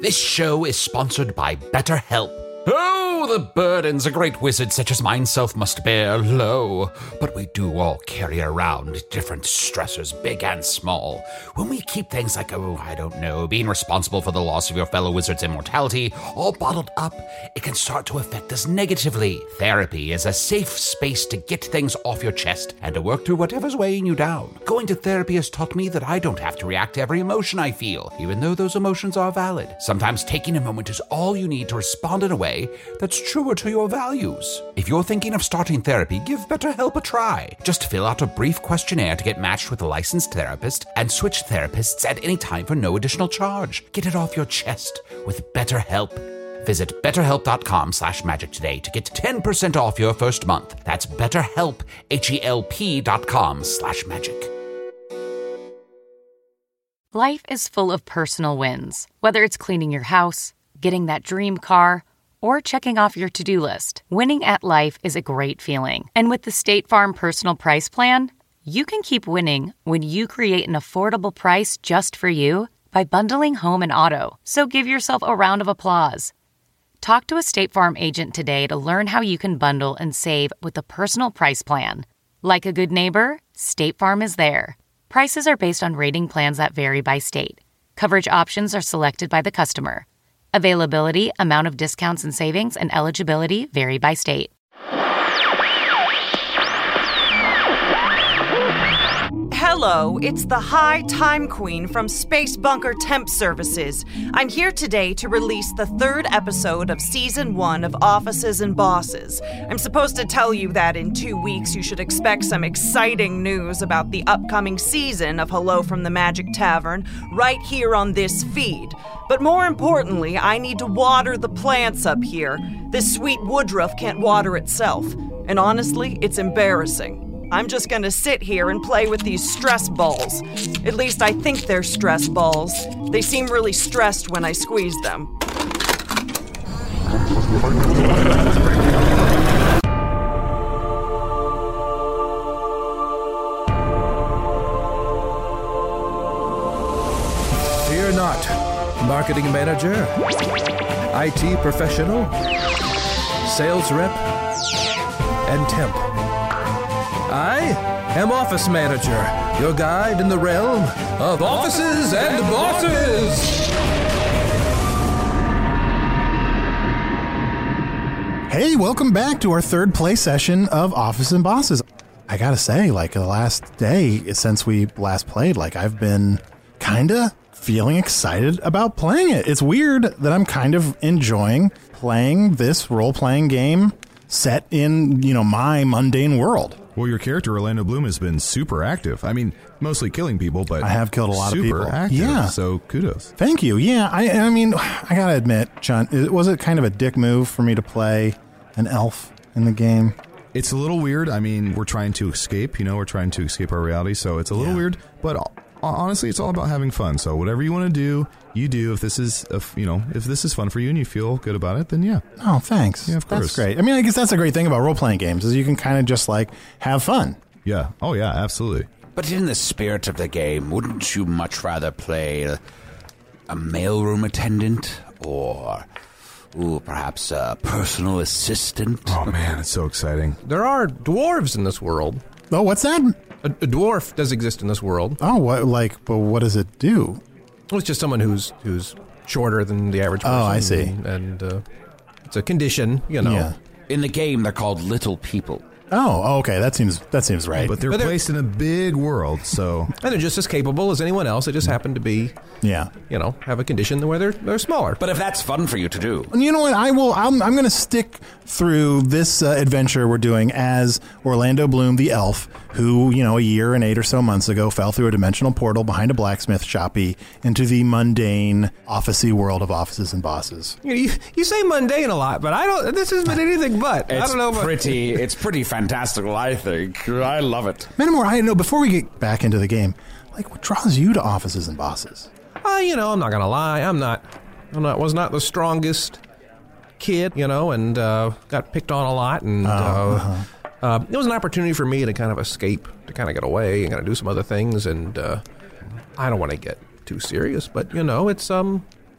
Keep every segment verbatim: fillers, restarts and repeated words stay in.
This show is sponsored by BetterHelp. Oh, the burdens a great wizard such as myself must bear, lo. But we do all carry around different stressors, big and small. When we keep things like, oh, I don't know, being responsible for the loss of your fellow wizard's immortality, all bottled up, it can start to affect us negatively. Therapy is a safe space to get things off your chest and to work through whatever's weighing you down. Going to therapy has taught me that I don't have to react to every emotion I feel, even though those emotions are valid. Sometimes taking a moment is all you need to respond in a way that's truer to your values. If you're thinking of starting therapy, give BetterHelp a try. Just fill out a brief questionnaire to get matched with a licensed therapist and switch therapists at any time for no additional charge. Get it off your chest with BetterHelp. Visit betterhelp.com slash magic today to get ten percent off your first month. That's betterhelp, H-E-L-P dot com slash magic. Life is full of personal wins, whether it's cleaning your house, getting that dream car, or checking off your to-do list. Winning at life is a great feeling. And with the State Farm Personal Price Plan, you can keep winning when you create an affordable price just for you by bundling home and auto. So give yourself a round of applause. Talk to a State Farm agent today to learn how you can bundle and save with the Personal Price Plan. Like a good neighbor, State Farm is there. Prices are based on rating plans that vary by state. Coverage options are selected by the customer. Availability, amount of discounts and savings, and eligibility vary by state. Hello, it's the High Time Queen from Space Bunker Temp Services. I'm here today to release the third episode of Season one of Offices and Bosses. I'm supposed to tell you that in two weeks you should expect some exciting news about the upcoming season of Hello from the Magic Tavern right here on this feed. But more importantly, I need to water the plants up here. This sweet woodruff can't water itself. And honestly, it's embarrassing. I'm just gonna sit here and play with these stress balls. At least I think they're stress balls. They seem really stressed when I squeeze them. Fear not. Marketing manager, I T professional, sales rep, and temp. I am Office Manager, your guide in the realm of offices and bosses. Hey, welcome back to our third play session of Office and Bosses. I gotta say, like the last day since we last played, like I've been kinda feeling excited about playing it. It's weird that I'm kind of enjoying playing this role-playing game set in, you know, my mundane world. Well, your character, Orlando Bloom, has been super active. I mean, mostly killing people, but I have killed a lot of people. Super active, yeah. So kudos. Thank you. Yeah, I, I mean, I gotta admit, John, was it kind of a dick move for me to play an elf in the game? It's a little weird. I mean, we're trying to escape, you know, we're trying to escape our reality, so it's a little yeah. weird, but honestly, it's all about having fun. So whatever you want to do, you do. If this is, if, you know, if this is fun for you and you feel good about it, then yeah. Oh, thanks. Yeah, of course. That's great. I mean, I guess that's a great thing about role-playing games is you can kind of just like have fun. Yeah. Oh, yeah. Absolutely. But in the spirit of the game, wouldn't you much rather play a, a mailroom attendant or, ooh, perhaps a personal assistant? Oh man, it's so exciting. There are dwarves in this world. Oh, what's that? A, a dwarf does exist in this world. Oh, what? Like, but what does it do? Well, it's just someone who's who's shorter than the average person. Oh, I see. And, and uh, it's a condition, you know. Yeah. In the game, they're called little people. Oh, okay. That seems that seems right. But they're But they're- placed in a big world, so And they're just as capable as anyone else. They just happen to be, yeah. you know, have a condition where they're they're smaller. But if that's fun for you to do. You know what? I will. I'm, I'm going to stick through this uh, adventure we're doing as Orlando Bloom, the elf, who, you know, a year and eight or so months ago fell through a dimensional portal behind a blacksmith shoppy into the mundane, officey world of offices and bosses. You, you, you say mundane a lot, but I don't. This has been anything but. It's I don't know. About, pretty. It's pretty fantastical, I think. I love it. Manamore, I know. Before we get back into the game, like, what draws you to offices and bosses? Uh, you know, I'm not gonna lie. I'm not. I'm not. Was not the strongest kid, you know, and uh, got picked on a lot, and. Oh, uh, uh-huh. Uh, it was an opportunity for me to kind of escape, to kind of get away and kind of do some other things, and uh, I don't want to get too serious, but, you know, it's um,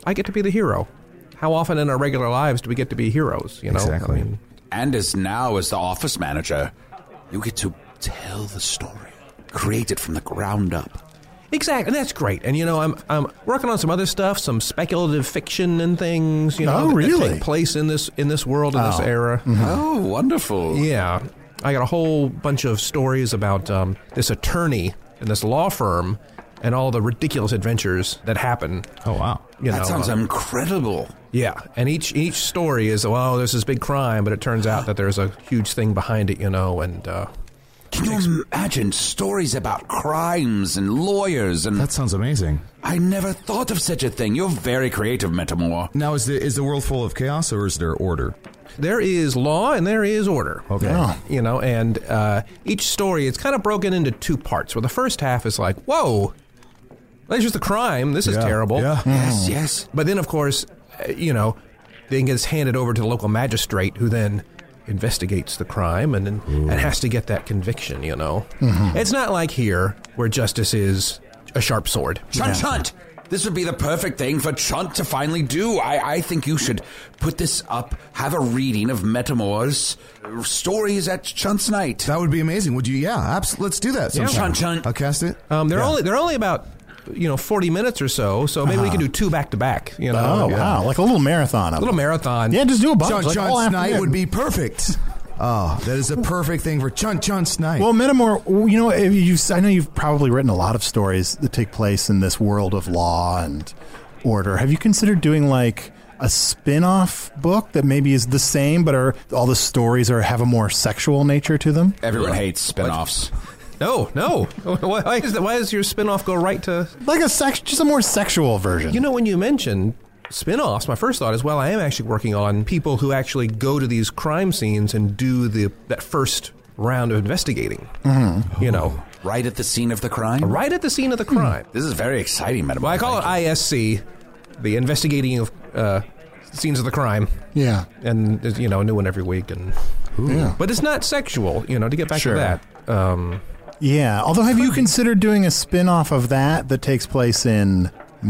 I get to be the hero. How often in our regular lives do we get to be heroes? You know, Exactly. I mean, And as now as the office manager, you get to tell the story, create it from the ground up. exactly, and that's great. And you know, I'm I'm working on some other stuff, some speculative fiction and things. You know, Oh, that- that really? take place in this in this world in this Oh. era. Oh, wonderful. Yeah, I got a whole bunch of stories about um, this attorney in this law firm and all the ridiculous adventures that happen. Oh, wow. You That know, sounds uh, incredible. yeah, and each each story is, well, there's this big crime, but it turns out that there's a huge thing behind it, you know, and uh, Can you imagine stories about crimes and lawyers? And That sounds amazing. I never thought of such a thing. You're very creative, Metamore. Now, is the is the world full of chaos, or is there order? there is law and there is order. Okay. Oh. You know, and uh, each story, it's kind of broken into two parts, where the first half is like, whoa, there's just a crime, this is Yeah, terrible. yeah. Yes, yes. But then, of course, uh, you know, then gets handed over to the local magistrate, who then investigates the crime and and has to get that conviction, you know. It's not like here, where justice is a sharp sword. Chunt, Chunt! This would be the perfect thing for Chunt to finally do. I, I think you should put this up, have a reading of Metamore's stories at Chunt's night. That would be amazing. Would you? Yeah, absolutely. Let's do that. sometime. Chunt, Chunt. I'll cast it. Um, they're Yeah. only they're only about, you know, forty minutes or so, so maybe we can do two back to back, you know. Oh, Yeah. wow. Like a little marathon of A little it. marathon. Yeah, just do a bunch. Chunt like all Chunt's night afternoon. would be perfect. Oh, that is a perfect thing for Chunt Chunt's night. Well, Metamore, you know, if you've, I know you've probably written a lot of stories that take place in this world of law and order. Have you considered doing like a spin-off book that maybe is the same, but are all the stories are have a more sexual nature to them? Everyone hates spin-offs. No, no. Why, is that, why does your spin-off go right to... Like a sex, just a more sexual version. You know, when you mentioned spin-offs, my first thought is, well, I am actually working on people who actually go to these crime scenes and do the that first round of investigating. Mm-hmm. You know, Right at the scene of the crime? right at the scene of the crime. This is very exciting, Metamore. Well, I call it I S C, the investigating of uh, scenes of the crime. yeah. And there's, you know, a new one every week. And Yeah. But it's not sexual, you know, to get back Sure. to that. Um, Yeah. Although, have you considered doing a spin-off of that that takes place in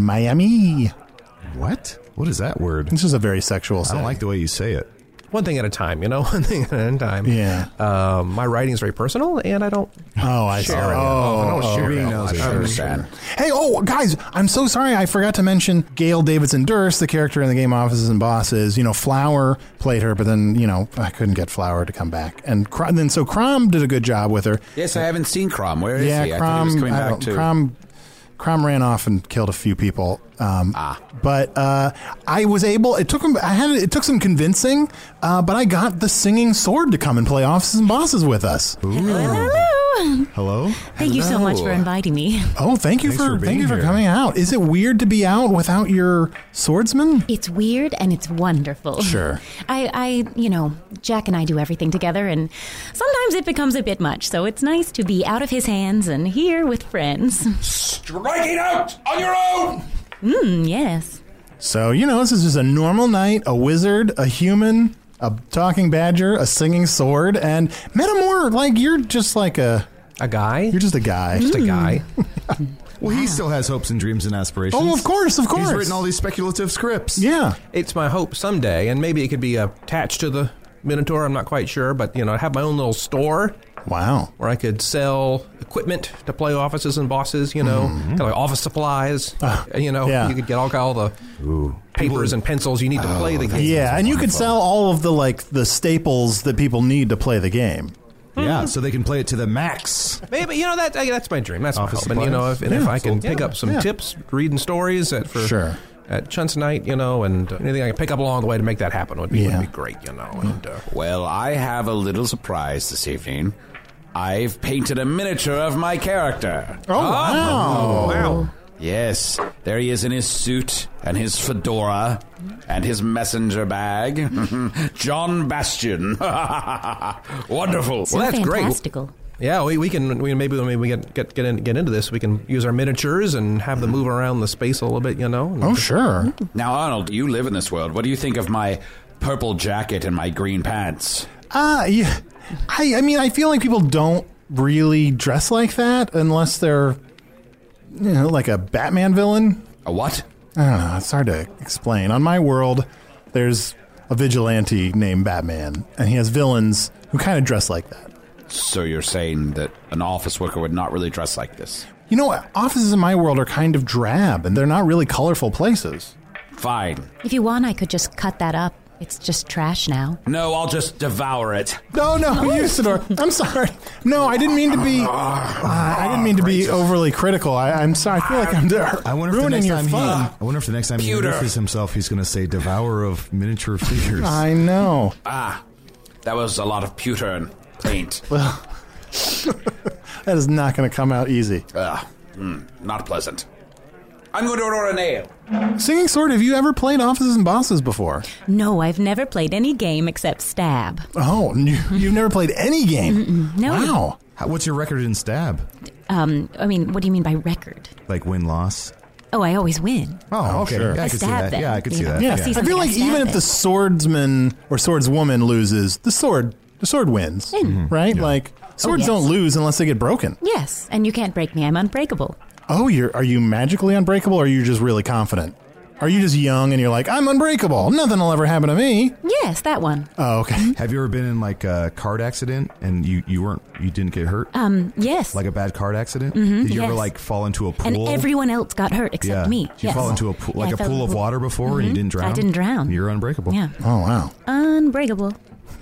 Miami? what? What is that word? This is a very sexual I setting. don't like the way you say it. one thing at a time, you know, one thing at a time. Yeah. Um, my writing is very personal, and I don't Oh, I see. share it. Oh, I don't oh, share okay. it. knows it. I understand. Hey, oh, guys, I'm so sorry. I forgot to mention Gail Davidson Durst, the character in the game Offices and Bosses. You know, Flower played her, but then, you know, I couldn't get Flower to come back. And Cr- then so Crom did a good job with her. Yes, I haven't seen Crom. Where is yeah, he? I Crom, thought he was coming I back don't- too. Crom, Crom ran off and killed a few people. Um, Ah. But uh, I was able. It took him. I had. It took some convincing. Uh, but I got the singing sword to come and play Offices and Bosses with us. Hello. Hello? Thank you so much for Hello. inviting me. Oh, thank you Thanks for, for thank being you for here. coming out. Is it weird to be out without your swordsman? It's weird and it's wonderful. Sure. I, I, you know, Jack and I do everything together, and sometimes it becomes a bit much. So it's nice to be out of his hands and here with friends. Striking out on your own! Mm, yes. So, you know, this is just a normal night, a wizard, a human, a talking badger, a singing sword, and Metamore, like, you're just like a, A guy? you're just a guy. just a guy. Well, he still has hopes and dreams and aspirations. Oh, of course, of course. He's written all these speculative scripts. Yeah. It's my hope someday, and maybe it could be attached to the Minotaur, I'm not quite sure, but, you know, I have my own little store Wow. where I could sell equipment to play Offices and Bosses, you know, kind of like office supplies. Uh, you know, yeah. you could get all, all the papers and pencils you need to play the game. Yeah, and you could sell all of the, like, the staples that people need to play the game. Yeah, so they can play it to the max. Maybe, you know, that that's my dream. That's my Office hope. And, you know, if, and if Yeah, I can full- pick yeah, up some yeah. tips, reading stories at, for Sure. at Chunt's night, you know, and uh, anything I can pick up along the way to make that happen would be, Yeah. would be great, you know. And, uh, Well, I have a little surprise this evening. I've painted a miniature of my character. Oh, wow. wow. Yes, there he is in his suit and his fedora and his messenger bag. John Bastion. Wonderful. So Well, that's great. fantastical. Yeah, we, we can we maybe when we get get get, in, get into this, we can use our miniatures and have them move around the space a little bit, you know. And Oh, sure. Now, Arnold, you live in this world. What do you think of my purple jacket and my green pants? Uh, yeah. I, I mean, I feel like people don't really dress like that unless they're, you know, like a Batman villain. A what? I don't know. It's hard to explain. On my world, there's a vigilante named Batman, and he has villains who kind of dress like that. So you're saying that an office worker would not really dress like this? You know, offices in my world are kind of drab, and they're not really colorful places. Fine. If you want, I could just cut that up. It's just trash now. No, I'll just devour it. No, no, Usador. I'm sorry. No, I didn't mean to be. Uh, I didn't mean to be overly critical. I, I'm sorry. I feel like I'm there. I wonder if the ruining next your time he, fun. I wonder if the next time he Pewter. introduces himself, he's going to say "devourer of miniature figures." I know. Ah, that was a lot of pewter and paint. Well, that is not going to come out easy. Ah, mm, not pleasant. I'm going to order a nail. Singing Sword, have you ever played Offices and Bosses before? No, I've never played any game except Stab. Oh, you, you've never played any game? Mm-mm, no. Wow. How, what's your record in Stab? Um, I mean, what do you mean by record? Like win loss? Oh, I always win. Oh, okay. sure. Yeah, I I could see stab that. them, Yeah, I could you see know. that. Yeah, I Yeah. see I feel something, like I stab even if it. the swordsman or swordswoman loses, the sword the sword wins, right? Like swords yes. don't lose unless they get broken. Yes, and you can't break me. I'm unbreakable. Oh, you're are you magically unbreakable, or are you just really confident? Are you just young and you're like, I'm unbreakable, nothing will ever happen to me? Yes, that one. Oh, okay. Have you ever been in like a card accident and you, you weren't you didn't get hurt? Um, yes. Like a bad card accident? Mhm, Did you ever yes. like fall into a pool? And everyone else got hurt except yeah. me. Did you yes. fall into a pool, Yeah, like I a fell- pool of water before and you Mhm. didn't drown? I didn't drown. You're unbreakable. Yeah. Oh, wow. Unbreakable.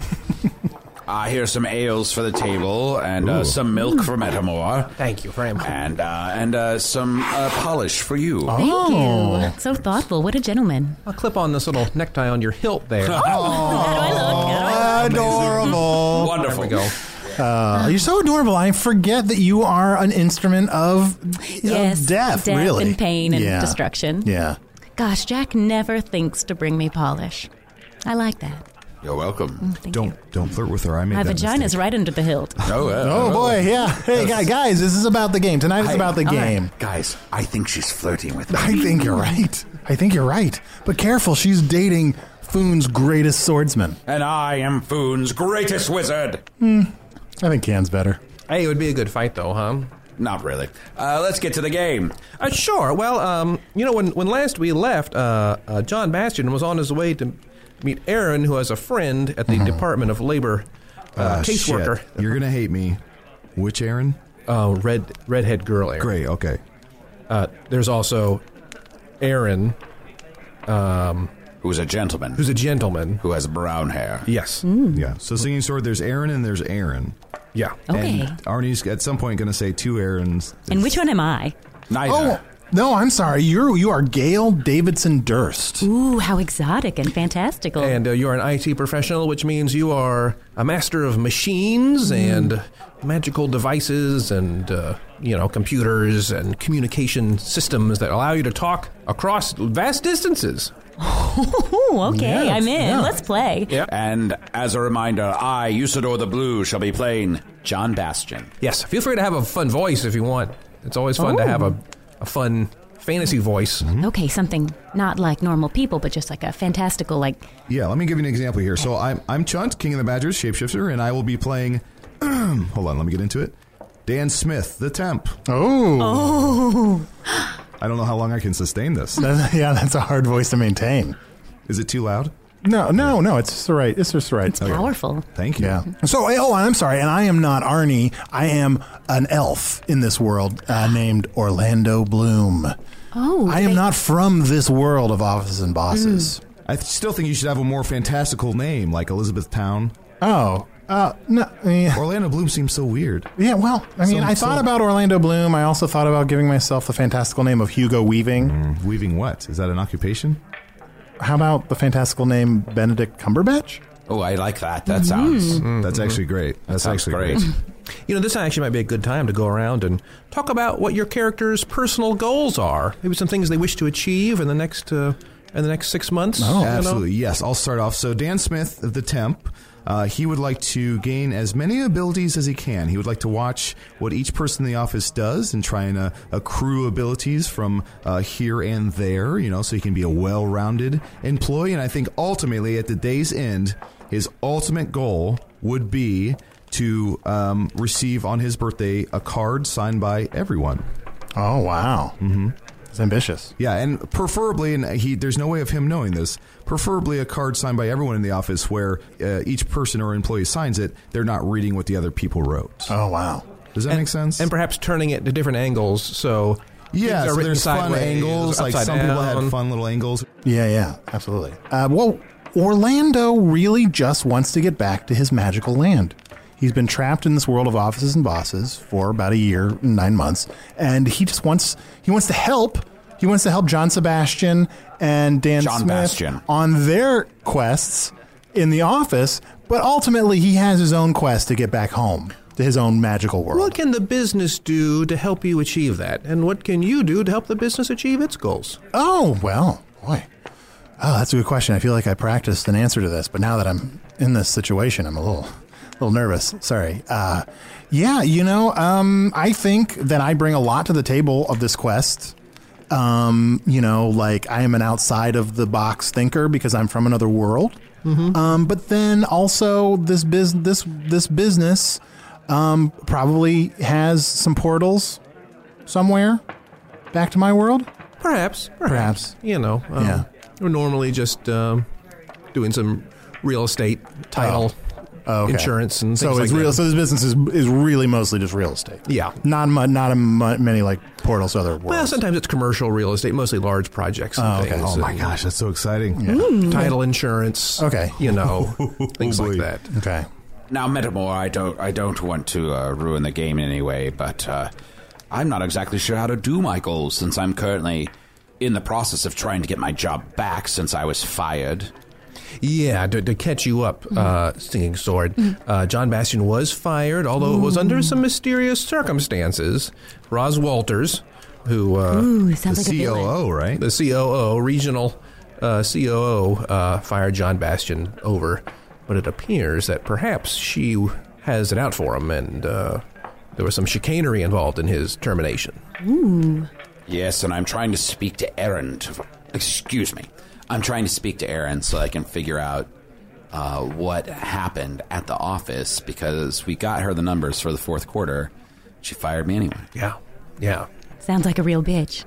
Uh, here's some ales for the table, and uh, some milk for Metamore, Thank you very much. and uh, and uh, some uh, polish for you. Thank Oh. you. So thoughtful. What a gentleman. I'll clip on this little necktie on your hilt there. How do I look? How do I Adorable. Wonderful. There we go. Uh, you're so adorable. I forget that you are an instrument of, Yes, of death, death really. and pain and Yeah. destruction. Yeah. Gosh, Jack never thinks to bring me polish. I like that. You're welcome. Thank Don't you. don't flirt with her. I made My that vagina's mistake. right under the hilt. Oh, uh, Oh, boy, yeah. Hey, guy- guys, this is about the game. Tonight is Hey, about the all right. game. Guys, I think she's flirting with me. I think you're right. I think you're right. But careful, she's dating Foon's greatest swordsman. And I am Foon's greatest wizard. I think Can's better. Hey, it would be a good fight, though, huh? Not really. Uh, let's get to the game. Uh, sure. Well, um, you know, when, when last we left, uh, uh, John Bastion was on his way to meet Aaron, who has a friend at the Department of Labor uh, Ah, caseworker. shit. You're gonna hate me. Which Aaron? Uh, red redhead girl Aaron. Great. Okay. Uh, there's also Aaron, Who's a gentleman who's a gentleman. who has brown hair. Yes. Yeah. So singing sword. There's Aaron and there's Aaron. Yeah. Okay. And Arnie's at some point going to say two Aarons. And which one am I? Neither. Oh, no, I'm sorry. You're, you are Gail Davidson Durst. Ooh, how exotic and fantastical. And uh, you're an I T professional, which means you are a master of machines and magical devices and, uh, you know, computers and communication systems that allow you to talk across vast distances. Ooh, okay, Yeah, I'm in. yeah. Let's play. And as a reminder, I, Usador the Blue, shall be playing John Bastion. Yes, feel free to have a fun voice if you want. It's always fun to Oh. have a, a fun fantasy voice. Okay, something not like normal people, but just like a fantastical, like, Yeah, let me give you an example here. So I'm I'm Chunt, King of the Badgers, shapeshifter, and I will be playing. Hold on, let me get into it. Dan Smith, the Temp. Oh. oh, I don't know how long I can sustain this. That's, yeah, that's a hard voice to maintain. Is it too loud? No, no, no. It's just the right. It's just the right. powerful. Thank you. Yeah. So, oh, I'm sorry, and I am not Arnie. I am an elf in this world uh, named Orlando Bloom. Oh, I am they- not from this world of offices and bosses. I th- still think you should have a more fantastical name, like Elizabeth Town. Oh, uh, no. I mean, Orlando Bloom seems so weird. yeah, well, I mean, So- I thought so- about Orlando Bloom. I also thought about giving myself the fantastical name of Hugo Weaving. Mm, weaving what? Is that an occupation? How about the fantastical name Benedict Cumberbatch? Oh, I like that. That sounds... That's actually great. That's sounds actually great. great. You know, this actually might be a good time to go around and talk about what your character's personal goals are. Maybe some things they wish to achieve in the next uh, in the next six months. Oh, you know? Absolutely, yes. I'll start off. So Dan Smith, the Temp, uh, he would like to gain as many abilities as he can. He would like to watch what each person in the office does and try and uh, accrue abilities from uh, here and there, you know, so he can be a well-rounded employee. And I think ultimately, at the day's end, his ultimate goal would be to um, receive on his birthday a card signed by everyone. Oh, wow. Mm-hmm. It's ambitious. Yeah, and preferably, and he there's no way of him knowing this, preferably a card signed by everyone in the office where uh, each person or employee signs it, they're not reading what the other people wrote. Oh, wow. Does that and, make sense? And perhaps turning it to different angles, so... Yeah, so there's fun sideways, angles, like some down. people had fun little angles. Yeah, yeah, absolutely. Uh, well, Orlando really just wants to get back to his magical land. He's been trapped in this world of offices and bosses for about a year and nine months, and he just wants he wants to help. He wants to help John Sebastian and Dan John Smith Bastian. on their quests in the office, but ultimately he has his own quest to get back home to his own magical world. What can the business do to help you achieve that? And what can you do to help the business achieve its goals? Oh, well, boy. Oh, that's a good question. I feel like I practiced an answer to this, but now that I'm in this situation, I'm a little, little nervous. Sorry. Uh, yeah, you know, um, I think that I bring a lot to the table of this quest. Um, you know, like I am an outside of the box thinker because I'm from another world. Mm-hmm. Um, but then also this biz- this this business um, probably has some portals somewhere back to my world. Perhaps. Perhaps. Perhaps. You know, um, Yeah. we're normally just um, doing some real estate, title, Oh, okay. insurance, and things So like it's real. that. So this business is is really mostly just real estate. Yeah. Not mu- not a mu- many like portals to other worlds. Well, sometimes it's commercial real estate, mostly large projects and Oh, okay. things. Oh my and gosh, that's so exciting. Title insurance. Okay. You know, things Oh, like boy. that. Okay. Now, Metamore, I don't, I don't want to uh, ruin the game in any way, but uh, I'm not exactly sure how to do my goals since I'm currently in the process of trying to get my job back since I was fired. Yeah, to, to catch you up, uh, Singing Sword, uh, John Bastian was fired, although it was under some mysterious circumstances. Roz Walters, who uh, Ooh, The sounds like a C O villain. O, right? the C O O, regional uh, C O O, uh, fired John Bastian over, but it appears that perhaps she has it out for him, and uh, there was some chicanery involved in his termination. Ooh. Yes, and I'm trying to speak to Aaron. To, excuse me. I'm trying to speak to Aaron so I can figure out uh, what happened at the office because we got her the numbers for the fourth quarter. She fired me anyway. Yeah, yeah. Sounds like a real bitch.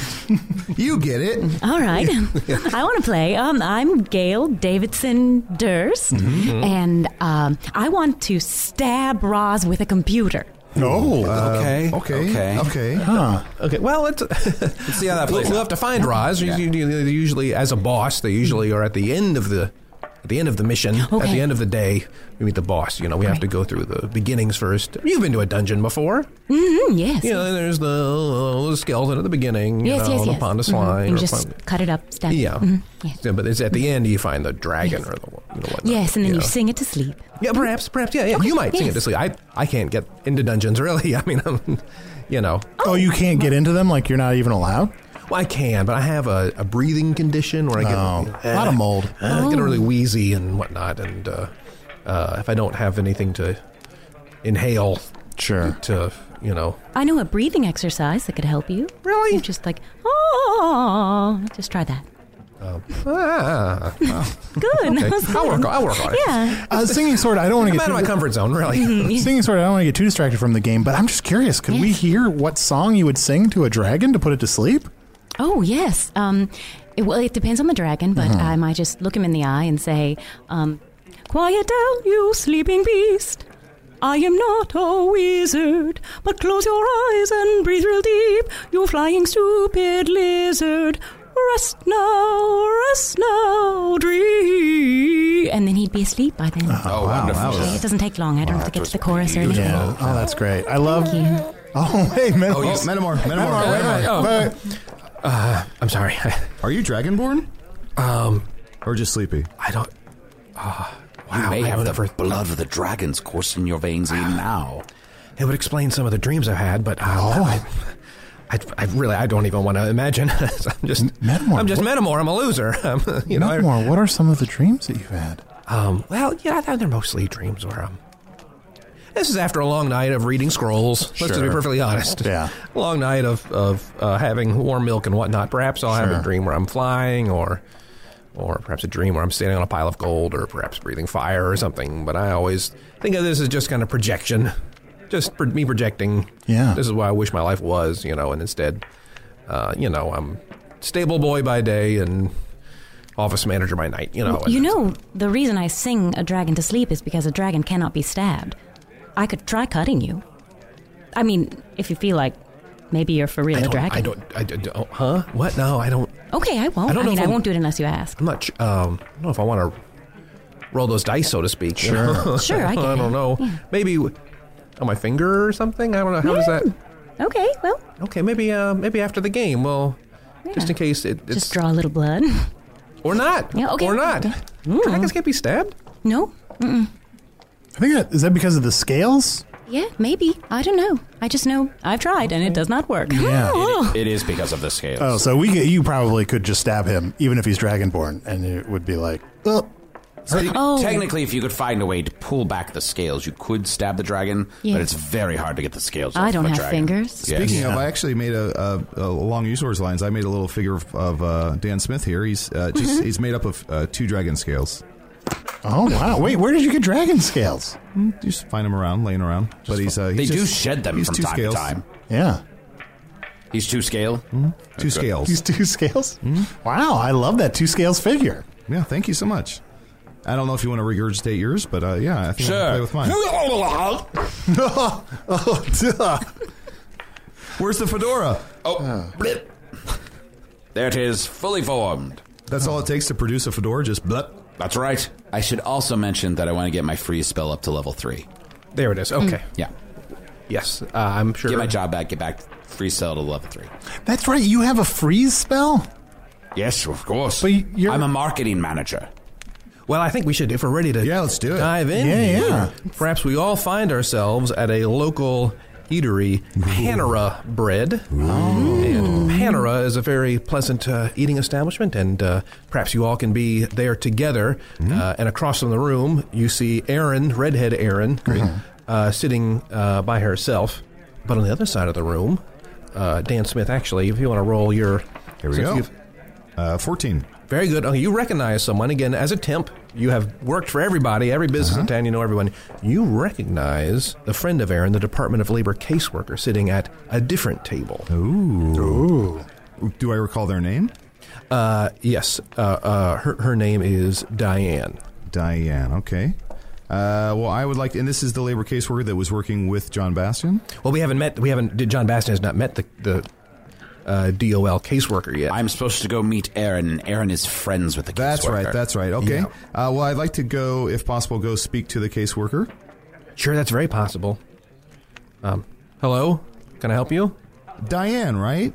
You get it. All right. I want to play. Um, I'm Gail Davidson Durst, and um, I want to stab Roz with a computer. Oh. Okay. Okay. Okay. Okay. Huh. Okay, well, let's, Let's see how that we'll, plays we'll out. have to find Roz. Yeah. You- you- you Usually, as a boss, they usually are at the end of the at the end of the mission. At Okay. the end of the day, we meet the boss. You know, we have to go through the beginnings first. You've been to a dungeon before. Mm, yes. You know, there's the, uh, the skeleton at the beginning. You yes, know, yes, the yes. pond of Mhm. slime. And or just pond- cut it up, stab yeah. it. Mhm. Yes. Yeah, but it's at the end you find the dragon Yes. or the you know, whatnot. Yes, and then you know. sing it to sleep. Yeah, perhaps, perhaps, yeah, yeah. Okay, You might sing it yes. to sleep. I, I can't get into dungeons really. I mean, I'm, you know, Oh, you can't get into them? Like you're not even allowed? well, I can, but I have a, a breathing condition where I get Oh, a lot of mold. uh, I get really wheezy and whatnot, and uh, uh, if I don't have anything to inhale, Sure. to you know, I know a breathing exercise that could help you. Really? You just like, oh, just try that. ah, Good. okay. That was I'll good. work. I'll work on it. Yeah. Uh, singing sword, I don't want to I'm get out of my too, comfort zone, really. Singing sword, I don't want to get too distracted from the game, but I'm just curious. Could we Yes. hear what song you would sing to a dragon to put it to sleep? Oh, yes. Um, it, well, it depends on the dragon, but I might just look him in the eye and say, um, quiet down, you sleeping beast. I am not a wizard, but close your eyes and breathe real deep, you flying stupid lizard. Rest now, rest now, dream. And then he'd be asleep by then. Oh, wonderful. Okay, it doesn't take long. I don't have to get to the chorus or anything. Yeah. Oh, that's great. I love. Thank you. Oh, hey, man. Oh, yes. Metamore. Metamore. Wait, wait, Oh. wait. Uh, I'm sorry. Are you dragonborn? um, Or just sleepy? I don't. Uh, You wow, may I have don't the ever- blood of the dragons coursing in your veins even now. It would explain some of the dreams I've had, but uh, I, I, I really, I don't even want to imagine. I'm just, Metamore, I'm just what- Metamore. I'm a loser. Um, you know. I- Metamore, what are some of the dreams that you've had? Um, well, yeah, they're mostly dreams where um. This is after a long night of reading scrolls. Let's just be Sure. perfectly honest. Yeah. A long night of of uh, having warm milk and whatnot. Perhaps I'll have Sure. a dream where I'm flying, or or perhaps a dream where I'm standing on a pile of gold, or perhaps breathing fire or something. But I always think of this as just kind of projection, just pro- me projecting. Yeah. This is what I wish my life was, you know, and instead. uh, you know, I'm stable boy by day and office manager by night, you know. You and- know, the reason I sing a dragon to sleep is because a dragon cannot be stabbed. I could try cutting you. I mean, if you feel like maybe you're for real I a don't, dragon. I don't, I don't, oh, huh? What? No, I don't, Okay, I won't. I I, don't know mean, if I I'm- won't do it unless you ask. I'm not, ch- um, I don't know if I want to roll those dice, so to speak. you Sure. know? Sure, I get I don't it. know. Yeah. Maybe on my finger or something? I don't know. How does that? Okay, well, Okay, maybe uh, maybe after the game. Well, just in case it, it's... just draw a little blood. Or not. Yeah, okay. Or not. Mm. Dragons can't be stabbed. No? Mm-mm. I think that, is that because of the scales? Yeah, maybe. I don't know. I just know I've tried and it does not work. Yeah. Oh. It is because of the scales. Oh, so we could, you probably could just stab him, even if he's dragonborn, and it would be like, oh. So you- Oh. Technically, if you could find a way to pull back the scales, you could stab the dragon, Yeah. but it's very hard to get the scales I off don't of a have dragon. fingers. Yes. Speaking of, I actually made a, a, a along Usor's lines. I made a little figure of, of uh, Dan Smith here. He's uh, just Mm-hmm. he's made up of uh, two dragon scales. Oh, wow. Wait, where did you get dragon scales? You just find him around, laying around. But he's uh, They he's do just- shed them he's from two time scales. to time. Yeah. He's two scale. Two scales. He's two scales? Wow, I love that two scales figure. Yeah, thank you so much. I don't know if you want to regurgitate yours, but uh, yeah, I think Sure. I'll play with mine. Oh, duh. Where's the fedora? Oh, blip. There it is, fully formed. That's all it takes to produce a fedora, just blip. That's right. I should also mention that I want to get my freeze spell up to level three. There it is. Okay. Yeah. Yes, uh, I'm sure. Get my job back, get back freeze spell to level three. That's right, you have a freeze spell? Yes, of course. But you're- I'm a marketing manager. Well, I think we should, if we're ready to Yeah, let's do it. dive in. Yeah, here, yeah. Perhaps we all find ourselves at a local eatery, Panera Bread. And Panera is a very pleasant uh, eating establishment, and uh, perhaps you all can be there together. Uh, and across from the room, you see Erin, redhead Erin, uh, sitting uh, by herself. But on the other side of the room, uh, Dan Smith, actually, if you want to roll your... Here we since go. you've- Uh, fourteen. Very good. Oh, you recognize someone. Again, as a temp, you have worked for everybody, every business in town, you know everyone. You recognize the friend of Aaron, the Department of Labor caseworker, sitting at a different table. Ooh. Do I recall their name? Uh, yes. Uh, uh, her, her name is Diane. Diane. Okay. Uh, well, I would like, to, and this is the labor caseworker that was working with John Bastian. Well, we haven't met, we haven't, John Bastian has not met the, the uh, D O L caseworker yet. I'm supposed to go meet Aaron, and Aaron is friends with the That's caseworker. right. That's right. Okay. Yeah. Uh, well, I'd like to go, if possible, go speak to the caseworker. Sure, that's very possible. Um, hello? Can I help you? Diane, right?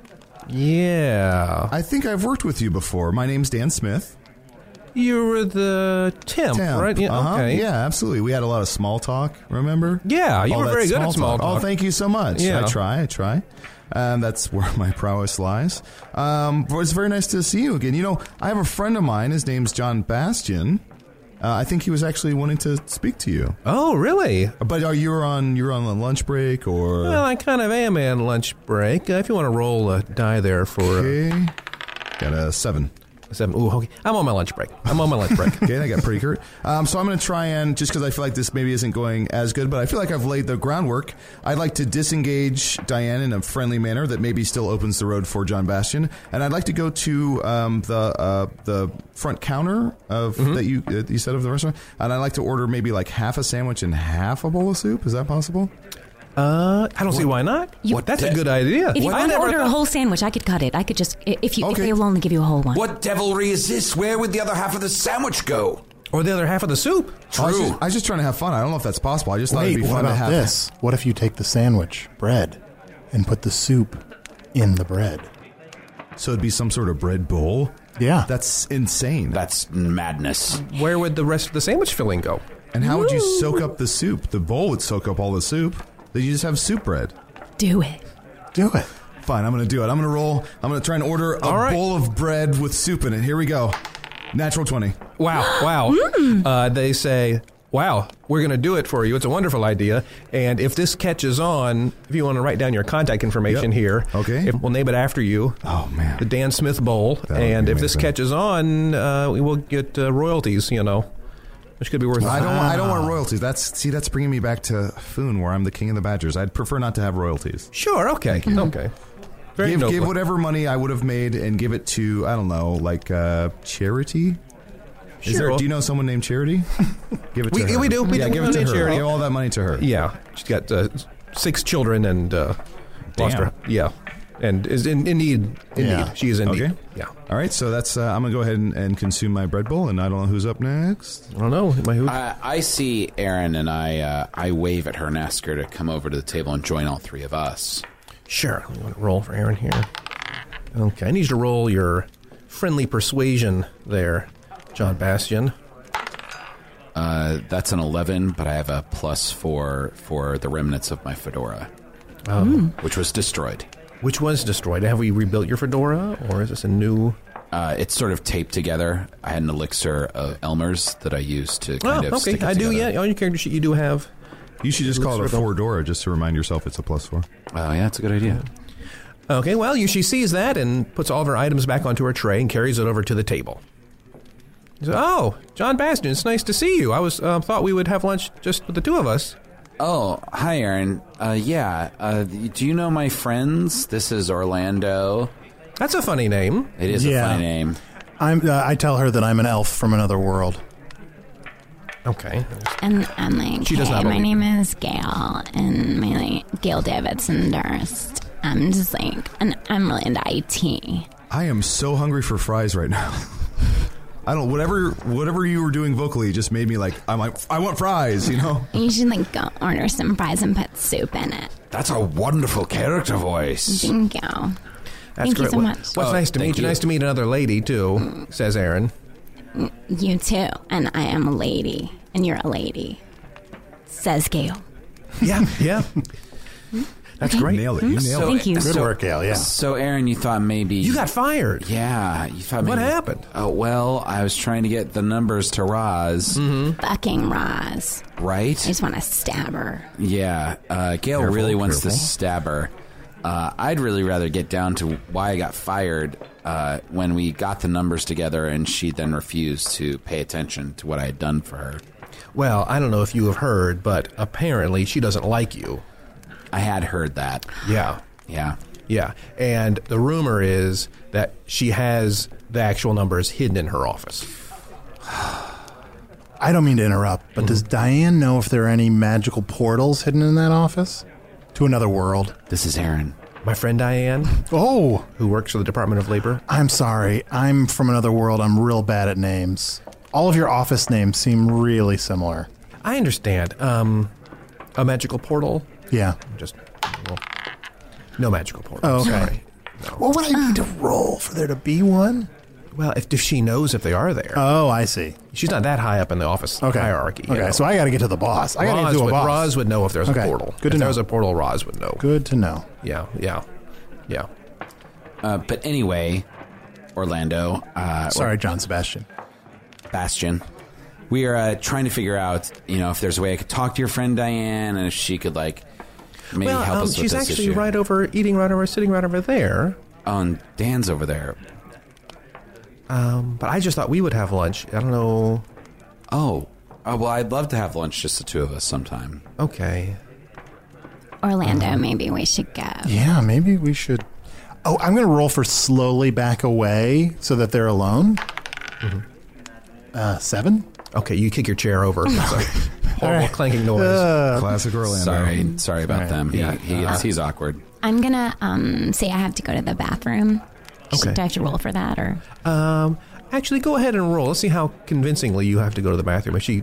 Yeah. I think I've worked with you before. My name's Dan Smith. You were the temp, Temp. right? Yeah, Uh-huh. okay. Yeah, absolutely. We had a lot of small talk, remember? Yeah, you All were that very good at small Oh, talk. thank you so much. Yeah. I try, I try. Um, that's where my prowess lies. Um, but it's very nice to see you again. You know, I have a friend of mine. His name's John Bastian. Uh, I think he was actually wanting to speak to you. Oh, really? But are you on you're on a lunch break or? Well, I kind of am on lunch break. Uh, if you want to roll a die there for uh, Okay. Got a seven. seven. Ooh, okay. I'm on my lunch break. I'm on my lunch break. Okay, I got pretty curt. Um, so I'm going to try and, just because I feel like this maybe isn't going as good, but I feel like I've laid the groundwork. I'd like to disengage Diane in a friendly manner that maybe still opens the road for John Bastian, and I'd like to go to um, the uh, the front counter of Mm-hmm. that you uh, you said of the restaurant, and I'd like to order maybe like half a sandwich and half a bowl of soup. Is that possible? Uh, I don't see why not. You- What? That's a good idea. If you I want to never order a thought- whole sandwich, I could cut it. I could just, if you, if Okay. they will only give you a whole one. What devilry is this? Where would the other half of the sandwich go? or the other half of the soup. I was, True. just, I was just trying to have fun. I don't know if that's possible. I just thought Wait, it'd be what fun to about have this? What if you take the sandwich bread and put the soup in the bread? So it'd be some sort of bread bowl. Yeah. That's insane. That's madness. Where would the rest of the sandwich filling go? And how would you soak up the soup? The bowl would soak up all the soup. Then you just have soup bread. Do it. Do it. Fine, I'm going to do it. I'm going to roll. I'm going to try and order a All right. bowl of bread with soup in it. Here we go. Natural twenty. Wow, wow. uh, they say, wow, we're going to do it for you. It's a wonderful idea. And if this catches on, if you want to write down your contact information Yep. here, Okay. if, we'll name it after you. Oh, man. The Dan Smith Bowl. That would And be if this amazing. catches on, uh, we will get uh, royalties, you know, which could be worth I don't. Want, I don't want royalties. That's see. That's bringing me back to Foon, where I'm the king of the Badgers. I'd prefer not to have royalties. Sure, okay, okay. Very give, noble. give whatever money I would have made and give it to, I don't know, like uh, charity? Is Sure. there, do you know someone named Charity? Give it to We- her. we do. We yeah, do. give it to We her. do Charity. Give all that money to her. Yeah, she's got uh, six children and uh, lost Damn. her. Yeah, and is in, indeed, indeed, Yeah. she is indeed. Okay. Yeah. All right, so that's. Uh, I'm gonna go ahead and, and consume my bread bowl, and I don't know who's up next. I don't know. My who? Uh, I see Aaron, and I uh, I wave at her and ask her to come over to the table and join all three of us. Sure. You want to roll for Aaron here? Okay, I need you to roll your friendly persuasion there, John Bastion. Uh, that's an eleven, but I have a plus four for the remnants of my fedora, which was destroyed. Which was destroyed? Have we rebuilt your fedora, or is this a new? Uh, it's sort of taped together. I had an elixir of Elmer's that I used to kind Oh, of okay. stick it I do. together. Yeah, on your character sheet, you do have. You should just call it a Looks like a- four-dora just to remind yourself it's a plus four. Oh, yeah, that's a good idea. Okay, well, you, she sees that and puts all of her items back onto her tray and carries it over to the table. She says, "Oh, John Bastion, it's nice to see you. I was uh, thought we would have lunch just with the two of us." Oh, hi, Aaron. Uh, yeah, uh, do you know my friends? This is Orlando. That's a funny name. It is Yeah. a funny name. I'm. Uh, I tell her that I'm an elf from another world. Okay. And I'm like, She does hey, not my believe- name is Gail, and my like, Gail Davidson Durst. I'm just like, and I'm really into I T. I am so hungry for fries right now. I don't. Whatever, whatever you were doing vocally just made me like. I'm like, I want fries. You know. You should like go order some fries and put soup in it. That's a wonderful character voice. Thank you. That's Thank you great. so Well, much. What's Oh, nice to thank meet you. you. Nice to meet another lady too, says Aaron. You too, and I am a lady, and you're a lady. Says Gail. Yeah, yeah. That's great. Nailed it. You nailed So- it. Thank you. Good So- work, Gail. Yeah. So, Aaron, you thought maybe... You got fired. Yeah, you thought What maybe... happened? Oh, well, I was trying to get the numbers to Roz, Fucking Roz. right? I just want to stab her. Yeah, uh, Gail Careful, really wants careful. to stab her. Uh, I'd really rather get down to why I got fired uh, when we got the numbers together and she then refused to pay attention to what I had done for her. Well, I don't know if you have heard, but apparently she doesn't like you. I had heard that. Yeah. Yeah. Yeah. And the rumor is that she has the actual numbers hidden in her office. I don't mean to interrupt, but does Diane know if there are any magical portals hidden in that office to another world? This is Aaron. My friend Diane, Oh, who works for the Department of Labor. I'm sorry. I'm from another world. I'm real bad at names. All of your office names seem really similar. I understand. Um, a magical portal? Yeah. Just, well, no magical portal. Oh, okay. Sorry. What would I need to roll for there to be one? Well, if, if she knows if they are there. Oh, I see. She's not that high up in the office Okay. hierarchy. you Okay, know. so I got to get to the boss. I got to Roz get to a would, boss. Roz would know if there's Okay, a portal. good to if know. there was a portal, Roz would know. Good to know. Yeah, yeah, yeah. Uh, but anyway, Orlando, uh, Sorry, John Sebastian. Bastion, we are uh, trying to figure out, you know, if there's a way I could talk to your friend Diane and if she could, like, maybe Well, help um, us with she's this actually issue. right over, eating right over, sitting right over there. Oh, and Dan's over there. Um, but I just thought we would have lunch. I don't know. Oh. Oh, well, I'd love to have lunch, just the two of us sometime. Okay. Orlando, maybe we should go. Yeah, maybe we should. Oh, I'm going to roll for slowly back away so that they're alone. Uh, seven? Okay, you kick your chair over. It's a horrible right. clanking noise. Uh, Classic Orlando. Sorry. Sorry about Right. them. He, Yeah. he gets, he's awkward. I'm gonna um say I have to go to the bathroom. Okay. Do I have to roll for that or? Um, actually, go ahead and roll. Let's see how convincingly you have to go to the bathroom. If she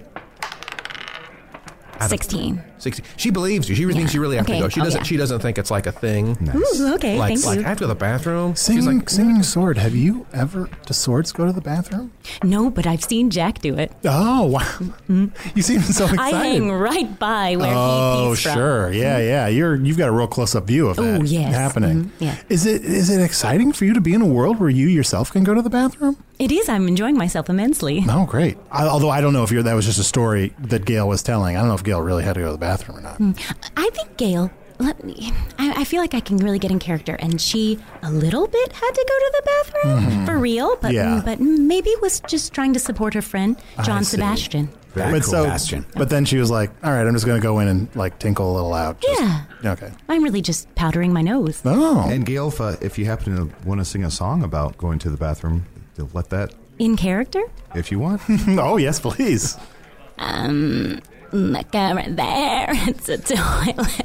sixteen. sixty, she believes you. She really thinks you really have Okay. to go. She Oh, doesn't. yeah. She doesn't think it's like a thing. Ooh, okay, Like, thank like you. I have to go to the bathroom. She's Singing, like, singing sword. Have you ever, do swords go to the bathroom? No, but I've seen Jack do it. Oh, wow. You seem so excited. I hang right by where Oh, he pees from. sure. Yeah, yeah. You're you've got a real close up view of that Oh, yes. happening. Mhm, yeah. Is it is it exciting for you to be in a world where you yourself can go to the bathroom? It is. I'm enjoying myself immensely. Oh, great. I, although I don't know if you're, that was just a story that Gail was telling. I don't know if Gail really had to go to the bathroom or not. I think Gail let me. I, I feel like I can really get in character, and she a little bit had to go to the bathroom Mhm. for real, but Yeah. but maybe was just trying to support her friend John I see. Sebastian. Very but cool, so, Bastion. but then she was like, "All right, I'm just going to go in and like tinkle a little out." Just- Yeah, Okay. I'm really just powdering my nose. Oh. And Gail, if, uh, if you happen to want to sing a song about going to the bathroom, you'll let that In character? if you want. Oh yes, please. Um, look over there. It's a toilet.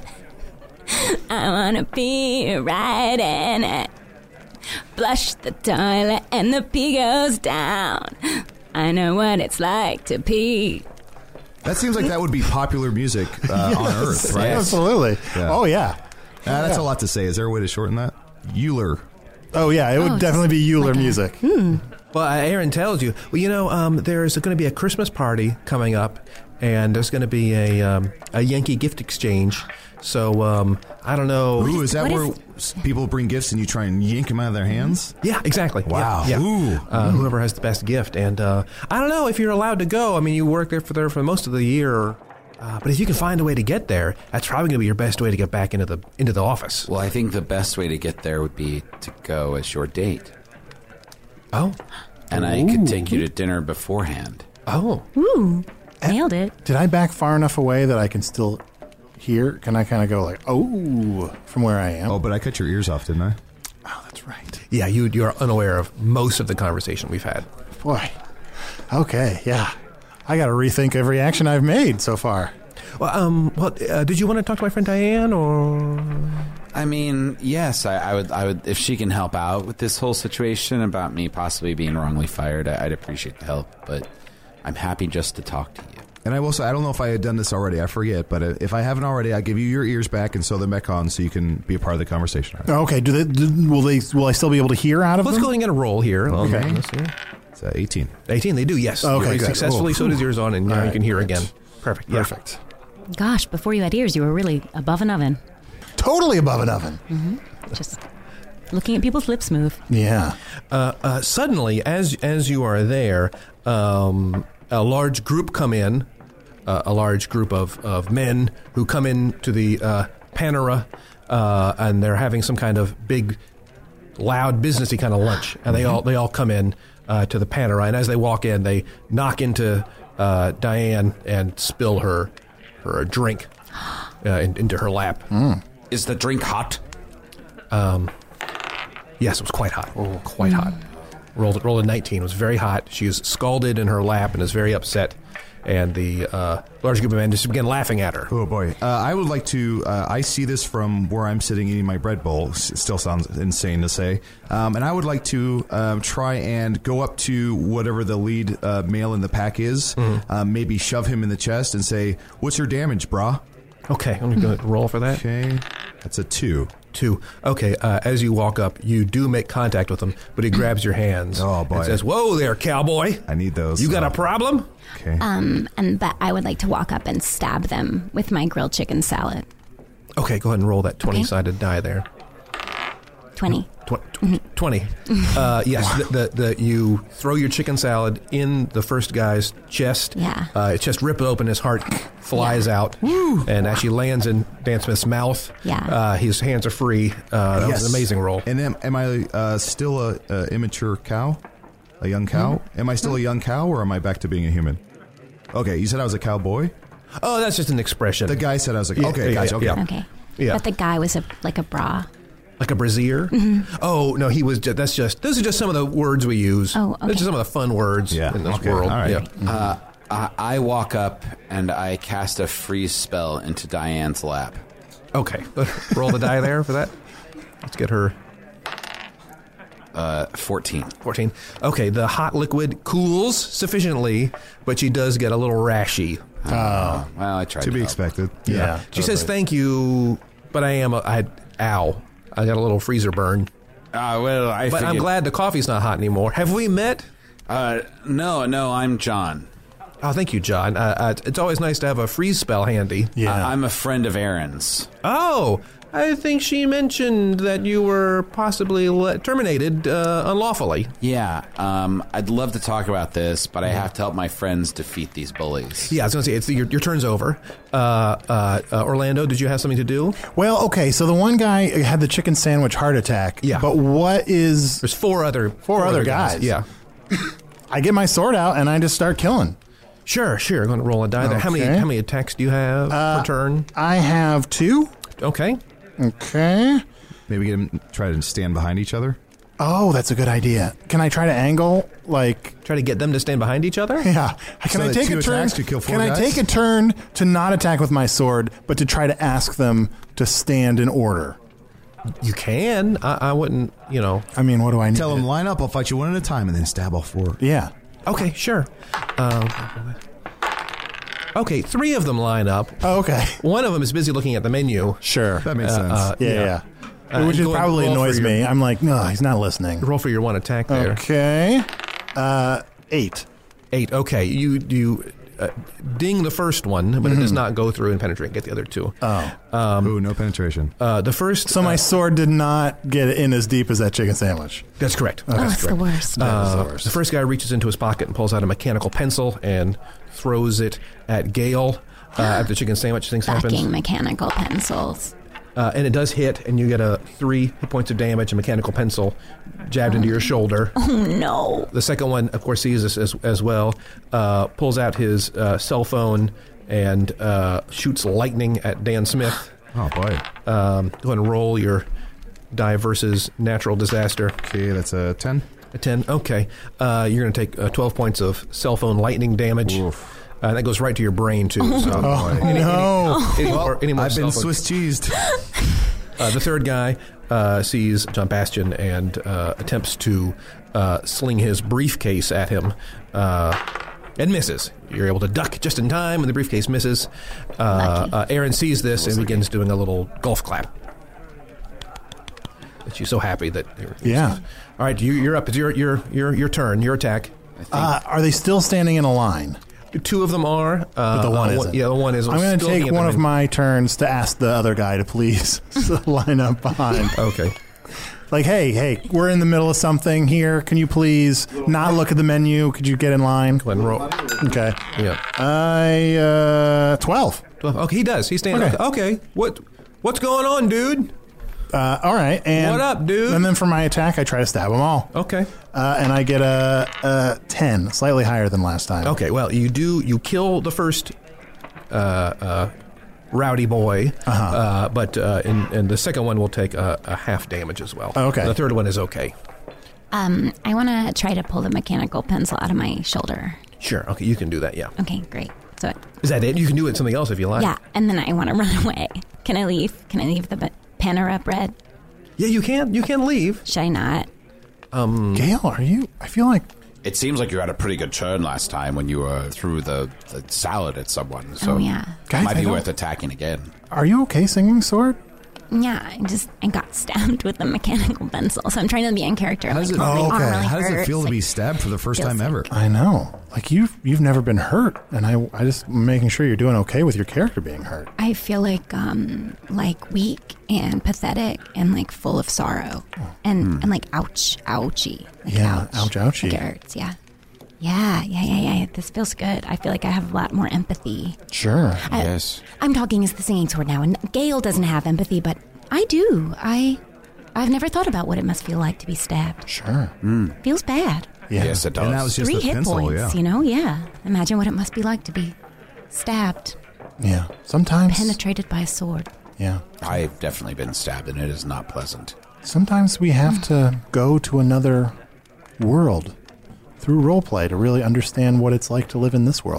I wanna be right in it. Flush the toilet and the pee goes down. I know what it's like to pee. That seems like that would be popular music uh, on Earth, right? Absolutely. Yeah. Oh yeah. Uh, that's Yeah. a lot to say. Is there a way to shorten that? Euler. Oh yeah. It would Oh, definitely be Euler like a- music. Well, uh, Aaron tells you, well, you know, um, there's going to be a Christmas party coming up, and there's going to be a um, a Yankee gift exchange. So um, I don't know. Ooh, is that what where is- s people bring gifts and you try and yank them out of their hands? Yeah, exactly. Wow. Yeah, yeah. Ooh. Uh, whoever has the best gift, and uh, I don't know if you're allowed to go. I mean, you work there for there for most of the year, uh, but if you can find a way to get there, that's probably going to be your best way to get back into the into the office. Well, I think the best way to get there would be to go as your date. Oh, And I could take you to dinner beforehand. oh, Ooh, nailed it. Did I back far enough away that I can still hear? Can I kind of go like, oh, from where I am? Oh, but I cut your ears off, didn't I? Oh, that's right. yeah. You you're unaware of most of the conversation we've had. Boy. Okay. Yeah. I got to rethink every action I've made so far. Well, um, well, uh, did you want to talk to my friend Diane, or? I mean, yes, I, I would. I would if she can help out with this whole situation about me possibly being wrongly fired. I, I'd appreciate the help, but I'm happy just to talk to you. And I will say, I don't know if I had done this already. I forget. But if I haven't already, I'll give you your ears back and sew them back on so you can be a part of the conversation. Okay. Do they? Do, will they? Will I still be able to hear out of Let's them? go ahead and get a roll here. Okay. Um, let's see. It's uh, eighteen. eighteen, they do, yes. Okay, Very good. successfully, Oh, so does yours on, and now all you right, can hear great. again. Perfect. Yeah. Perfect. Gosh, before you had ears, you were really above an oven. Totally above an oven. Just looking at people's lips move. Yeah. Uh, uh, suddenly, as as you are there, um, a large group come in, uh, a large group of, of men who come in to the uh, Panera, uh, and they're having some kind of big, loud, businessy kind of lunch, and they all they all come in uh, to the Panera, and as they walk in, they knock into uh, Diane and spill her her drink uh, in, into her lap. Is the drink hot? Yes, it was quite hot. Quite hot. Rolled rolled a nineteen. It was very hot. She is scalded in her lap and is very upset. And the uh, large group of men just begin laughing at her. Oh boy! Uh, I would like to. Uh, I see this from where I'm sitting eating my bread bowl. S- still sounds insane to say. Um, and I would like to um, try and go up to whatever the lead uh, male in the pack is. Um, maybe shove him in the chest and say, "What's your damage, brah?" Okay, I'm going to roll for that. Okay, that's a two. Two. Okay, uh, as you walk up, you do make contact with him, but he grabs your hands. Oh, boy. And says, "Whoa there, cowboy. I need those. You got Oh, a problem?" Okay. Um, and but I would like to walk up and stab them with my grilled chicken salad. Okay, go ahead and roll that twenty-sided die there. Twenty. Tw- tw- twenty. Uh, yes, the, the, the, you throw your chicken salad in the first guy's chest. Yeah. Uh, his chest ripped open, his heart flies out, and actually lands in Dan Smith's mouth. Yeah. Uh, his hands are free. Uh, that Yes. was an amazing roll. And am, am I uh, still a, a immature cow? A young cow? Am I still a young cow, or am I back to being a human? Okay, you said I was a cowboy. Oh, that's just an expression. The guy said I was a Yeah, okay. yeah, Gotcha. Okay. yeah. Okay. Yeah. But the guy was a like a bra. Like a brazier? Oh, no, he was just, that's just, those are just some of the words we use. Oh, okay. Those are some of the fun words Yeah, in this okay, world. all right. Yeah. Uh, I, I walk up and I cast a freeze spell into Diane's lap. Okay, roll the die there for that. Let's get her Uh, fourteen. fourteen. Okay, the hot liquid cools sufficiently, but she does get a little rashy. Oh, well, I tried To to be help. expected. Yeah. She says, "Thank you, but I am a, I had, ow, I got a little freezer burn. Uh, well, I But I'm figured- glad the coffee's not hot anymore. Have we met?" Uh, no, no, I'm John. Oh, thank you, John. Uh, uh, it's always nice to have a freeze spell handy. Yeah. I- I'm a friend of Aaron's. Oh, I think she mentioned that you were possibly le- terminated uh, unlawfully. Yeah, um, I'd love to talk about this, but I have to help my friends defeat these bullies. Yeah, I was going to say, it's your, your turn's over. Uh, uh, uh, Orlando, did you have something to do? Well, okay, so the one guy had the chicken sandwich heart attack. Yeah. But what is... There's four other... Four, four other guys. guys. Yeah. I get my sword out, and I just start killing. Sure, sure. I'm going to roll a die there. Okay. How many How many attacks do you have uh, per turn? I have two. Okay. Okay. Maybe get them, try to stand behind each other. Oh, that's a good idea. Can I try to angle, like... Try to get them to stand behind each other? Yeah. Can So I that take two a turn? attacks could kill four Can guys? I take a turn to not attack with my sword, but to try to ask them to stand in order? You can. I, I wouldn't, you know... I mean, what do I need? Tell to- them, line up, I'll fight you one at a time, and then stab all four. Yeah. Okay, sure. Uh, okay, three of them line up. Oh, okay. One of them is busy looking at the menu. Sure. That makes Uh, sense. uh, Yeah, yeah. yeah. Uh, Which go is and probably roll for annoys your- me. I'm like, no, he's not listening. Roll for your one attack there. Okay. Uh, eight. Eight. Okay, you you uh, ding the first one, but it does not go through and penetrate. Get the other two. Oh. Um, Ooh, no penetration. uh, the first. So my uh, sword did not get in as deep as that chicken sandwich. That's correct. Oh, That's it's the correct. worst. Uh, the worst. the first guy reaches into his pocket and pulls out a mechanical pencil and throws it at Gale uh, after the chicken sandwich things Fucking happens. mechanical pencils. Uh, and it does hit, and you get a three hit points of damage, a mechanical pencil jabbed into your shoulder. Oh, no. The second one, of course, sees this as, as well, uh, pulls out his uh, cell phone and uh, shoots lightning at Dan Smith. Oh, boy. Um, go ahead and roll your die versus natural disaster. Okay, that's a ten. A ten. Okay. Uh, you're going to take uh, twelve points of cell phone lightning damage. Oof. Uh, that goes right to your brain, too. So. Oh, no. Any more, any more I've been cell phone- Swiss cheesed. Uh, the third guy uh, sees John Bastion and uh, attempts to uh, sling his briefcase at him uh, and misses. You're able to duck just in time when the briefcase misses. Uh, uh, Aaron sees this and begins doing a little golf clap. She's so happy that. Yeah. All right, you, you're up. It's your your your your turn. Your attack. Uh, are they still standing in a line? Two of them are. Uh, But the one uh, isn't. Yeah, the one is. I'm going to still looking take at one the of menu. my turns to ask the other guy to please line up behind. Okay. Like, hey, hey, we're in the middle of something here. Can you please not look at the menu? Could you get in line? Go ahead and roll. Okay. Yeah. I, uh, twelve. twelve. Okay, he does. He's standing. Okay. Okay. okay. What? What's going on, dude? Uh, all right. And What up, dude? And then for my attack, I try to stab them all. Okay. Uh, and I get a, a ten, slightly higher than last time. Okay, well, you do, you kill the first uh, uh, rowdy boy, Uh-huh. uh, but uh, in, and the second one will take a, a half damage as well. Oh, okay. The third one is okay. Um, I want to try to pull the mechanical pencil out of my shoulder. Sure, okay, you can do that, yeah. Okay, great. So, Is that it? You can do it with something else if you like. yeah, and then I want to run away. Can I leave? Can I leave the ba- Panera bread? Yeah, you can. You can leave. Should I not? Gail, are you? I feel like. It seems like you had a pretty good turn last time when you were through the, the salad at someone. So Oh, yeah. Guys, might I be don't- worth attacking again. Are you okay singing sword? Yeah, I just I got stabbed with a mechanical pencil, so I'm trying to be in character. How does like, it, oh, my Oh, arm okay. really how does it hurts, feel to like- be stabbed for the first feels time like- ever? I know. Like you've you've never been hurt, and I I just making sure you're doing okay with your character being hurt. I feel like um like weak and pathetic and like full of sorrow and and like ouch ouchie. Like, Yeah, ouch, ouchie. Like it hurts. Yeah. Yeah, yeah, yeah, yeah. This feels good. I feel like I have a lot more empathy. Sure. I- Yes. I'm talking as the singing sword now, and Gail doesn't have empathy, but I do. I, I've never thought about what it must feel like to be stabbed. Sure. Feels bad. Yeah. Yes, it does. And that was just Three the hit pencil, points, yeah. you know? Yeah. Imagine what it must be like to be stabbed, Yeah. Sometimes. penetrated by a sword. Yeah. I've definitely been stabbed, and it is not pleasant. Sometimes we have to go to another world through roleplay to really understand what it's like to live in this world.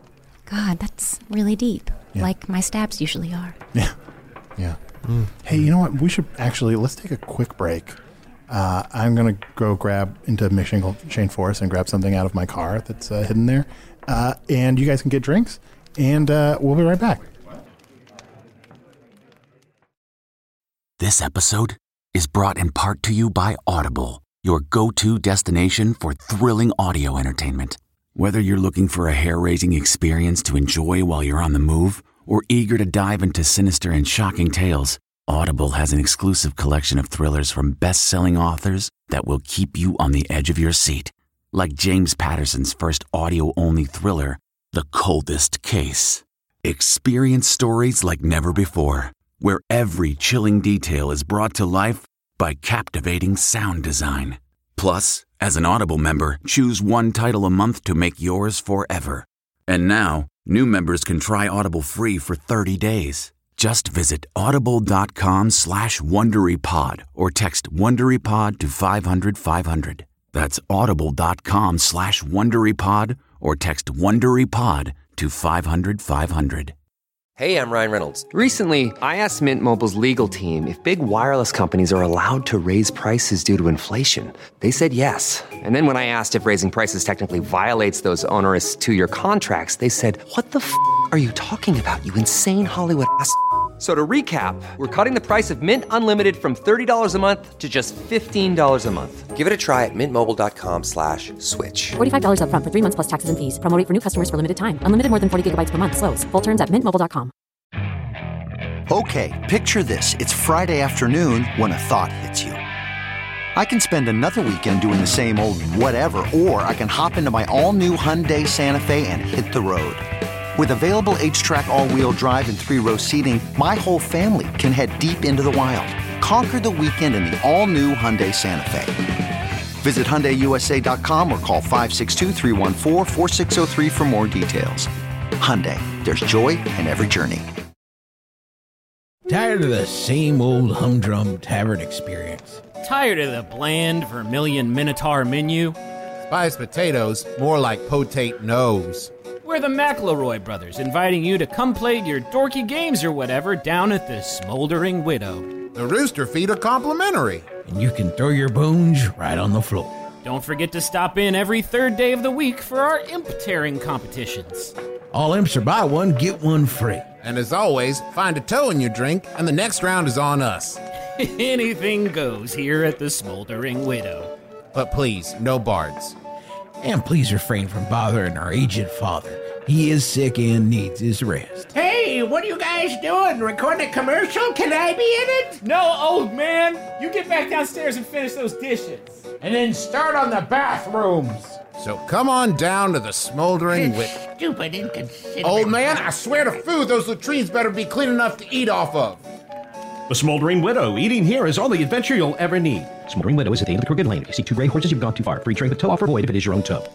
God, that's really deep. Yeah. Like my stabs usually are. Yeah. Yeah. Hey, you know what? We should actually, let's take a quick break. Uh, I'm going to go grab into Mission Chain Forest and grab something out of my car that's uh, hidden there. Uh, and you guys can get drinks, and uh, we'll be right back. This episode is brought in part to you by Audible, your go-to destination for thrilling audio entertainment. Whether you're looking for a hair-raising experience to enjoy while you're on the move, or eager to dive into sinister and shocking tales, Audible has an exclusive collection of thrillers from best-selling authors that will keep you on the edge of your seat. Like James Patterson's first audio-only thriller, The Coldest Case. Experience stories like never before, where every chilling detail is brought to life by captivating sound design. Plus, as an Audible member, choose one title a month to make yours forever. And now, new members can try Audible free for thirty days. Just visit audible.com slash WonderyPod or text WonderyPod to five hundred five hundred. That's audible.com slash WonderyPod or text WonderyPod to five hundred five hundred. Hey, I'm Ryan Reynolds. Recently, I asked Mint Mobile's legal team if big wireless companies are allowed to raise prices due to inflation. They said yes. And then when I asked if raising prices technically violates those onerous two-year contracts, they said, what the f*** are you talking about, you insane Hollywood ass f- So to recap, we're cutting the price of Mint Unlimited from thirty dollars a month to just fifteen dollars a month. Give it a try at mintmobile.com slash switch. forty-five dollars up front for three months plus taxes and fees. Promo rate for new customers for limited time. Unlimited more than forty gigabytes per month. Slows full terms at mint mobile dot com. Okay, picture this. It's Friday afternoon when a thought hits you. I can spend another weekend doing the same old whatever, or I can hop into my all-new Hyundai Santa Fe and hit the road. With available H-Track all-wheel drive and three-row seating, my whole family can head deep into the wild. Conquer the weekend in the all-new Hyundai Santa Fe. Visit Hyundai U S A dot com or call five six two, three one four, four six zero three for more details. Hyundai, there's joy in every journey. Tired of the same old humdrum tavern experience? Tired of the bland Vermilion Minotaur menu? Spiced potatoes, more like potate nose. We're the McElroy brothers, inviting you to come play your dorky games or whatever down at the Smoldering Widow. The rooster feet are complimentary. And you can throw your bones right on the floor. Don't forget to stop in every third day of the week for our imp tearing competitions. All imps are buy one, get one free. And as always, find a toe in your drink, and the next round is on us. Anything goes here at the Smoldering Widow. But please, no bards. And please refrain from bothering our aged father. He is sick and needs his rest. Hey, what are you guys doing? Recording a commercial? Can I be in it? No, old man. You get back downstairs and finish those dishes. And then start on the bathrooms. So come on down to the Smoldering Widow. Stupid, inconsiderate. Old man, I swear to food, those latrines better be clean enough to eat off of. The Smoldering Widow. Eating here is all the adventure you'll ever need. Smoldering Widow is at the end of the Crooked Lane. If you see two gray horses, you've gone too far. Free trade with tow offer void if it is your own tow.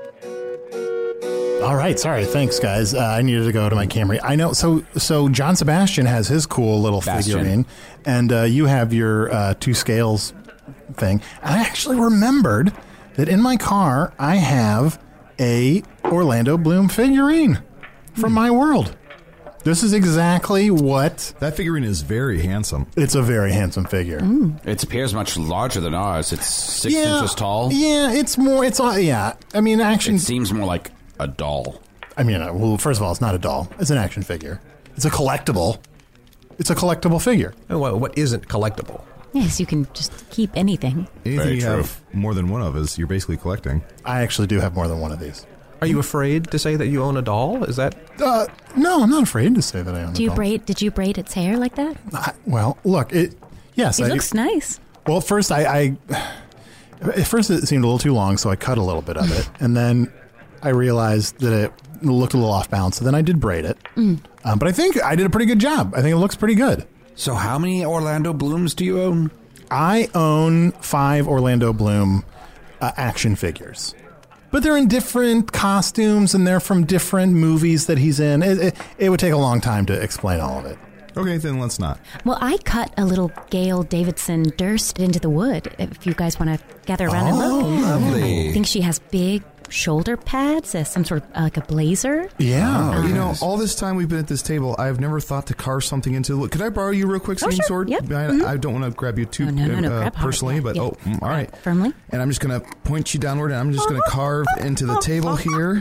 All right, sorry. Thanks, guys. Uh, I needed to go to my Camry. I know. So, so John Sebastian has his cool little Bastion. figurine, and uh, you have your uh, two scales thing. And I actually remembered that in my car I have a Orlando Bloom figurine from my world. This is exactly what... That figurine is very handsome. It's a very handsome figure. Mm. It appears much larger than ours. It's six yeah, inches tall. Yeah, it's more... It's uh, Yeah, I mean, action... It seems more like a doll. I mean, uh, well, first of all, it's not a doll. It's an action figure. It's a collectible. It's a collectible figure. Oh, well, what isn't collectible? Yes, you can just keep anything. Anything Very you true. have more than one of is you're basically collecting. I actually do have more than one of these. Are you afraid to say that you own a doll? Is that... Uh, no, I'm not afraid to say that I own Do a you doll. braid? Did you braid its hair like that? I, well, look, it... Yes, It I, looks nice. Well, at first, I, I... At first, it seemed a little too long, so I cut a little bit of it. And then I realized that it looked a little off balance, so then I did braid it. Mm. Um, but I think I did a pretty good job. I think it looks pretty good. So how many Orlando Blooms do you own? I own five Orlando Bloom uh, action figures. But they're in different costumes, and they're from different movies that he's in. It, it, it would take a long time to explain all of it. Okay, then let's not. Well, I cut a little Gail Davidson Durst into the wood. If you guys want to gather around and look. Oh, lovely. I think she has big shoulder pads, uh, some sort of uh, like a blazer. Yeah. Oh, you know, all this time we've been at this table, I've never thought to carve something into the... Could I borrow you real quick, Oh, Steam sure. Sword? Yep. I, Mhm. I don't want to grab you too Oh, no, no, no. uh, Grab hard. personally, Yeah, but yeah. oh, mm, all right. Firmly. And I'm just going to point you downward, and I'm just going to carve into the table here.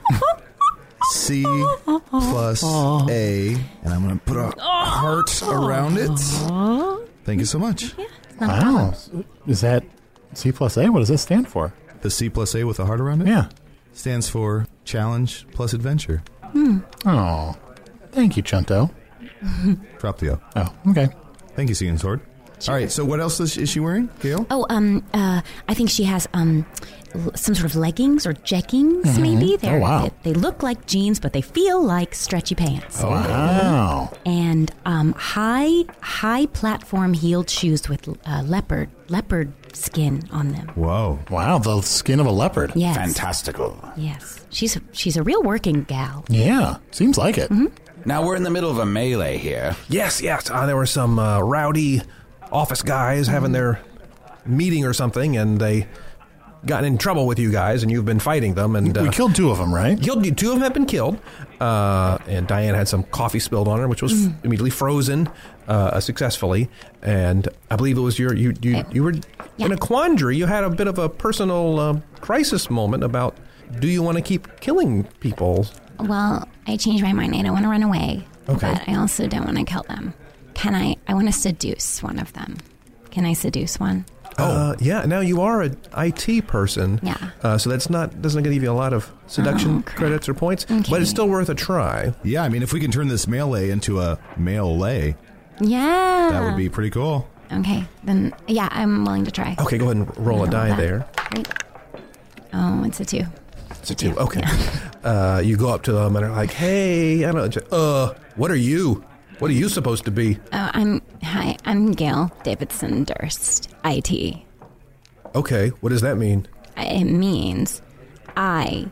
C plus A, and I'm going to put a heart around it. Thank you so much. Wow. Is that C plus A? What does that stand for? The C plus A with a heart around it? Yeah. Stands for Challenge plus Adventure. Hmm. Oh, thank you, Chunto. Drop the O. Oh, okay. Thank you, Seeing Sword. All right, so what else is, is she wearing, Gail? Oh, um, uh, I think she has um, l- some sort of leggings or jeggings, Mhm. maybe. Oh, They're, wow. They, they look like jeans, but they feel like stretchy pants. Oh, wow. And um, high, high platform heeled shoes with uh, leopard, leopard skin on them. Whoa. Wow, the skin of a leopard. Yes. Fantastical. Yes, she's a, she's a real working gal. Yeah, seems like it. Mm-hmm. Now we're in the middle of a melee here. Yes, yes. Uh, there were some uh, rowdy office guys having their meeting or something, and they got in trouble with you guys, and you've been fighting them. And uh, We killed two of them, right? Killed two of them have been killed, uh, and Diane had some coffee spilled on her, which was Mm. f- immediately frozen uh, successfully. And I believe it was your you you, you were in a quandary. You had a bit of a personal uh, crisis moment about do you want to keep killing people? Well, I changed my mind. I don't want to run away. Okay. But I also don't want to kill them. Can I? I want to seduce one of them. Can I seduce one? Uh, yeah. Now you are an I T person. Yeah. Uh, so that's not doesn't give you a lot of seduction credits or points, but it's still worth a try. Yeah, I mean, if we can turn this melee into a melee, Yeah. that would be pretty cool. Okay. Then, yeah, I'm willing to try. Okay, go ahead and roll a die that. there. Great. Oh, it's a two. It's a two. Okay. Uh, you go up to them and are like, "Hey, I don't know. Uh, what are you? What are you supposed to be?" Oh, I'm hi. I'm Gail Davidson Durst, I T. Okay, what does that mean? It means I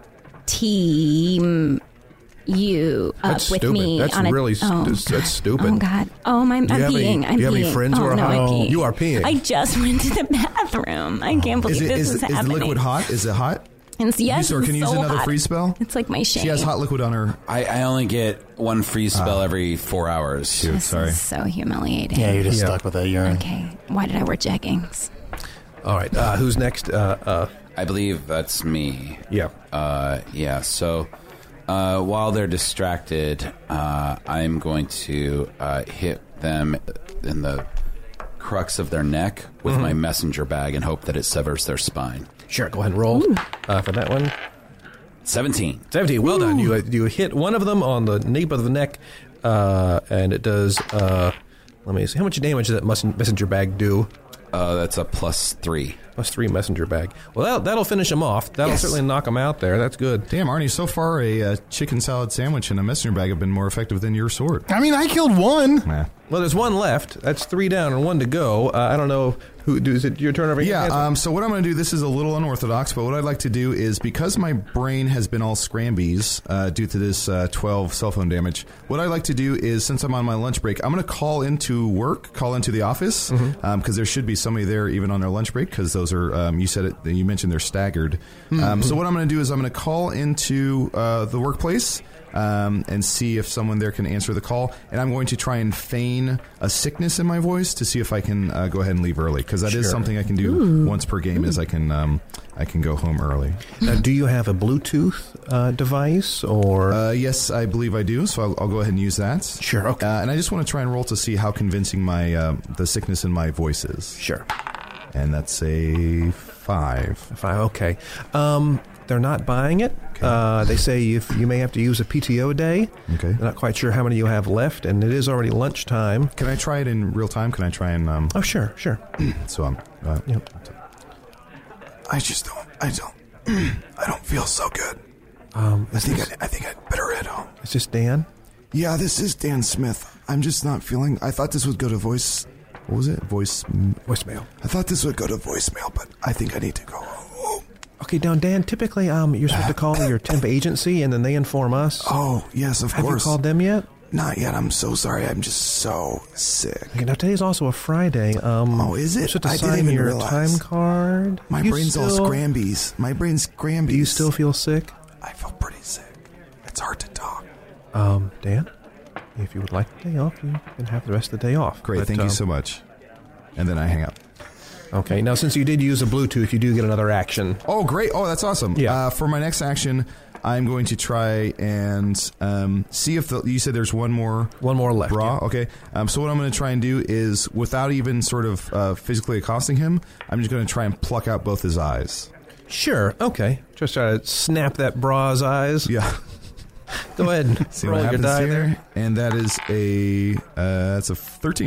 team you up That's with stupid. me That's on a. really st- oh, that's God. stupid. Oh God. Oh, I'm, I'm Do you have any- peeing. I'm do you have peeing. any friends oh, who are no, hot? I'm peeing. You are peeing. I just went to the bathroom. I can't believe Is it this is, is, is the happening. liquid hot? Is it hot? And so, yes, Use- or can you it's use so another hot. freeze spell? It's like my shame. She has hot liquid on her. I, I only get one freeze spell every four hours. Shoot, This sorry. is so humiliating. Yeah, you're just Yeah. stuck with that urine. Okay. Why did I wear jeggings? All right, uh, who's next? Uh, uh, I believe that's me. Yeah. Uh, yeah. So uh, while they're distracted, uh, I'm going to uh, hit them in the crux of their neck with Mhm. my messenger bag and hope that it severs their spine. Sure, go ahead and roll uh, for that one. Seventeen. Seventeen. Well done. You uh, you hit one of them on the nape of the neck, uh, and it does. Uh, let me see. How much damage does that mes- messenger bag do? Uh, that's a plus three. Plus three messenger bag. Well, that'll, that'll finish him off. That'll Yes. certainly knock him out there. That's good. Damn, Arnie, so far a uh, chicken salad sandwich and a messenger bag have been more effective than your sword. I mean, I killed one. Nah. Well, there's one left. That's three down and one to go. Uh, I don't know who. Is it your turn over here? Yeah, Ansel? um, so what I'm going to do, this is a little unorthodox, but what I'd like to do is, because my brain has been all scrambies uh, due to this uh, twelve cell phone damage, what I'd like to do is, since I'm on my lunch break, I'm going to call into work, call into the office, because Mm-hmm. um, there should be somebody there even on their lunch break, because those are, um, you said it, you mentioned they're staggered. Mm-hmm. Um, so what I'm going to do is I'm going to call into uh, the workplace, Um, and see if someone there can answer the call. And I'm going to try and feign a sickness in my voice to see if I can uh, go ahead and leave early, because that is Sure. something I can do Ooh. once per game. Is I can um, I can go home early. Now, do you have a Bluetooth uh, device or? Uh, yes, I believe I do. So I'll, I'll go ahead and use that. Sure. Okay. Uh, and I just want to try and roll to see how convincing my uh, the sickness in my voice is. Sure. And that's a five. Five. Okay. Um, they're not buying it. Uh, they say if you may have to use a P T O day. Okay. They're not quite sure how many you have left, and it is already lunchtime. Can I try it in real time? Can I try and? Um, oh, sure, sure. so I'm. Uh, yep. I just don't. I don't. I don't feel so good. Um, I think. I, I think I'd better head home. Is this Dan? Yeah, this is Dan Smith. I'm just not feeling. I thought this would go to voice. What was it? Voice. Voicemail. I thought this would go to voicemail, but I think I need to go home. Okay, now Dan. Typically, um, you're supposed to call your temp agency, and then they inform us. Oh, yes, of have course. Have you called them yet? Not yet. I'm so sorry. I'm just so sick. Okay, now today's also a Friday. Um, oh, is it? You're supposed to I sign didn't even your realize. time card. My You brain's all still- scrambies. My brain's scrambies. Do you still feel sick? I feel pretty sick. It's hard to talk. Um, Dan, if you would like the day off, you can have the rest of the day off. Great. But, Thank um, you so much. And then I hang up. Okay. Now, since you did use a Bluetooth, you do get another action. Oh, great. Oh, that's awesome. Yeah. Uh, for my next action, I'm going to try and um, see if the, you said there's one more. One more left. Bra. Okay. Um, so what I'm going to try and do is, without even sort of uh, physically accosting him, I'm just going to try and pluck out both his eyes. Sure. Okay. Just try to snap that bra's eyes. Yeah. Go ahead and See roll what your happens die here. there. And that is a uh, that's a thirteen.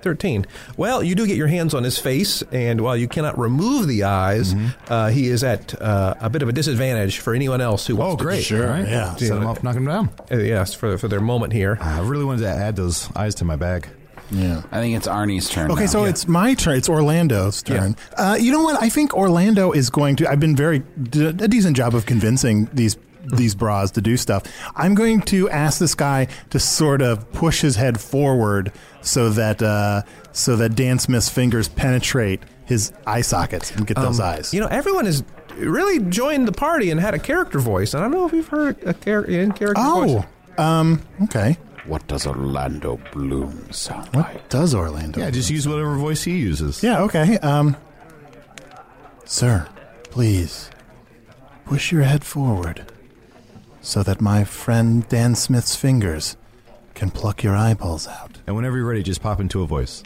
thirteen. Well, you do get your hands on his face, and while you cannot remove the eyes, mm-hmm. uh, he is at uh, a bit of a disadvantage for anyone else who wants oh, to. Great. Sure, right? Yeah. Set him off, knock him down. Uh, yes, for, for their moment here. I really wanted to add those eyes to my bag. Yeah. I think it's Arnie's turn. Okay, now. so yeah. it's my turn. It's Orlando's turn. Yeah. Uh, you know what? I think Orlando is going to. I've been very d- a decent job of convincing these these bras to do stuff. I'm going to ask this guy to sort of push his head forward so that uh, so that Dan Smith's fingers penetrate his eye sockets and get um, those eyes. You know, everyone has really joined the party and had a character voice. I don't know if you've heard a char- in character oh, voice. Oh, um, okay. What does Orlando Bloom sound what like? does Orlando? Yeah, just use whatever voice he uses. Yeah, okay. Um, sir, please push your head forward so that my friend Dan Smith's fingers can pluck your eyeballs out. And whenever you're ready, just pop into a voice.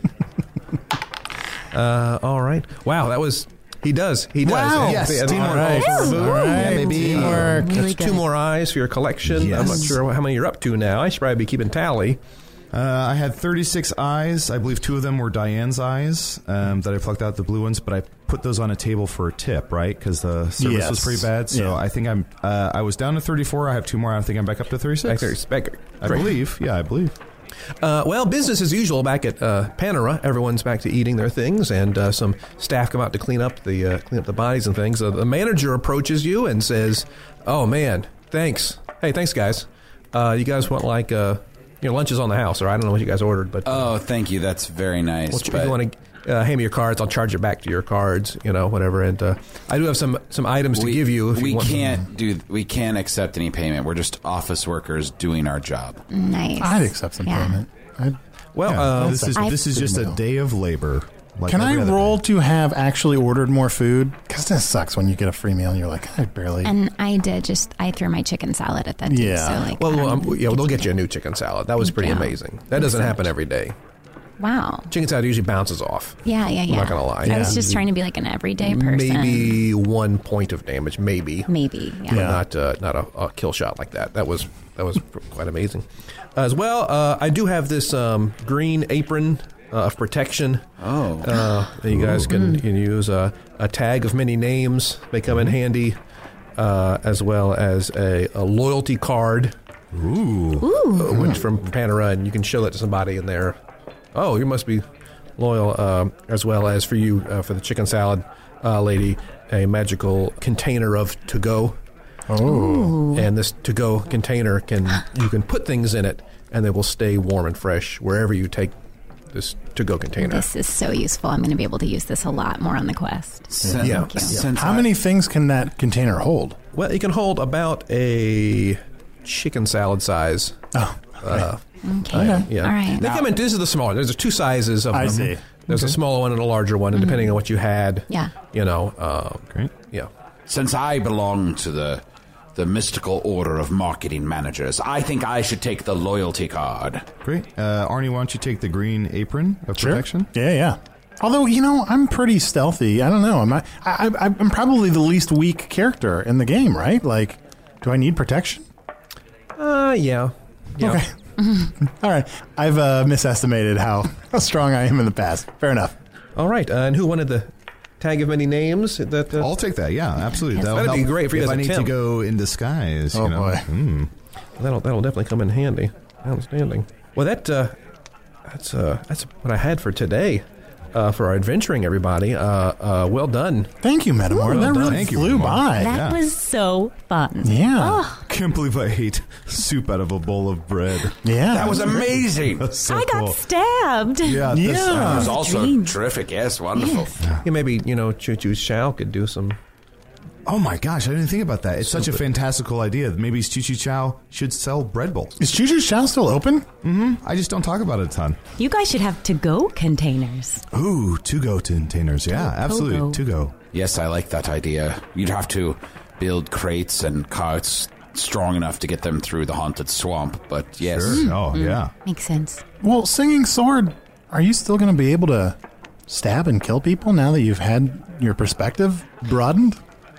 uh, all right. Wow, that was... He does. He does. Wow. Yes. Yes. Teamwork. All right. All right. Yeah, maybe. Teamwork. Really That's good. two more eyes for your collection. Yes. I'm not sure how many you're up to now. I should probably be keeping tally. Uh, I had thirty-six eyes. I believe two of them were Diane's eyes um, that I plucked out the blue ones, but I put those on a table for a tip, right? Because the service yes. was pretty bad. So yeah. I think I'm. Uh, I was down to thirty-four. I have two more. I think I'm back up to thirty-six. Back, back, I believe. Yeah, I believe. Uh, well, business as usual back at uh, Panera. Everyone's back to eating their things, and uh, some staff come out to clean up the uh, clean up the bodies and things. Uh, the manager approaches you and says, "Oh man, thanks. Hey, thanks guys. Uh, you guys want like uh, your lunch is on the house, or I don't know what you guys ordered, but uh, oh, thank you. That's very nice. Well, if but you want to uh, hand me your cards, I'll charge it back to your cards. You know, whatever. And uh, I do have some some items we, to give you. If we you want can't them. do. We can't accept any payment. We're just office workers doing our job. Nice. I'd accept some Yeah. payment. I'd, Well, Yeah, uh, this is I- this is just a day of labor. Like can I every other roll day. to have actually ordered more food? Because that sucks when you get a free meal and you're like, I barely. And I did just, I threw my chicken salad at that too. Yeah. So like, well, I well don't um, yeah, well, they'll get to you a new chicken salad. That was pretty Yeah. amazing. That doesn't happen every day. Wow. Chicken salad usually bounces off. Yeah, yeah, yeah. I'm not gonna lie. I was Yeah. just trying to be like an everyday person. Maybe one point of damage, maybe. Maybe, yeah. But not uh, not a, a kill shot like that. That was that was quite amazing. As well, uh, I do have this um, green apron uh, of protection. Oh, uh, that you guys can, can use a, a tag of many names. They come in handy, uh, as well as a, a loyalty card. Ooh, Ooh. Uh, which from Panera, and you can show that to somebody in there. Oh, you must be loyal, uh, as well as for you, uh, for the chicken salad uh, lady, a magical container of to-go. Oh. And this to-go container, can you can put things in it, and they will stay warm and fresh wherever you take this to-go container. This is so useful. I'm going to be able to use this a lot more on the quest. Sin- Yeah. Thank you. since How I- many things can that container hold? Well, it can hold about a chicken salad size. Oh, Uh, Okay. uh, yeah. All right. They come in. This is the smaller. There's two sizes of I them. see. There's a smaller one and a larger one, and depending on what you had, Yeah. you know, uh, great. yeah. Since I belong to the the mystical order of marketing managers, I think I should take the loyalty card. Great. Uh, Arnie, why don't you take the green apron of protection? Yeah, yeah. Although, you know, I'm pretty stealthy. I don't know. I'm, not, I, I, I'm probably the least weak character in the game, right? Like, do I need protection? Uh, yeah. yeah. Okay. All right. I've uh, misestimated how, how strong I am in the past. Fair enough. All right. Uh, and who wanted the tag of many names? That uh, I'll take that. Yeah, absolutely. That'll That'd be help great for you if as I a need temp. to go in disguise. Oh, you know? boy. Mm. that'll that'll definitely come in handy. Outstanding. Well, that uh, that's uh, that's what I had for today. Uh, for our adventuring, everybody. Uh, uh, well done. Thank you, Metamore. Well that done. really Thank you, flew Metamore. by. That Yeah. was so fun. Yeah. Oh, Can't believe I ate soup out of a bowl of bread. Yeah. That was amazing. That's so I got cool. stabbed. Yeah, Yeah. this- It was a also dream. terrific. Yes, wonderful. Yeah, maybe you know, Choo Choo Chow could do some. oh my gosh, I didn't think about that. It's such a fantastical idea. Maybe Choo Choo Chow should sell bread bowls. Is Choo Choo Chow still open? Mm-hmm. I just don't talk about it a ton. You guys should have to-go containers. Ooh, to-go containers. Yeah, absolutely. Pogo. To-go. Yes, I like that idea. You'd have to build crates and carts strong enough to get them through the haunted swamp, but yes. Sure. Oh, Mm. yeah. Makes sense. Well, Singing Sword, are you still going to be able to stab and kill people now that you've had your perspective broadened? Oh,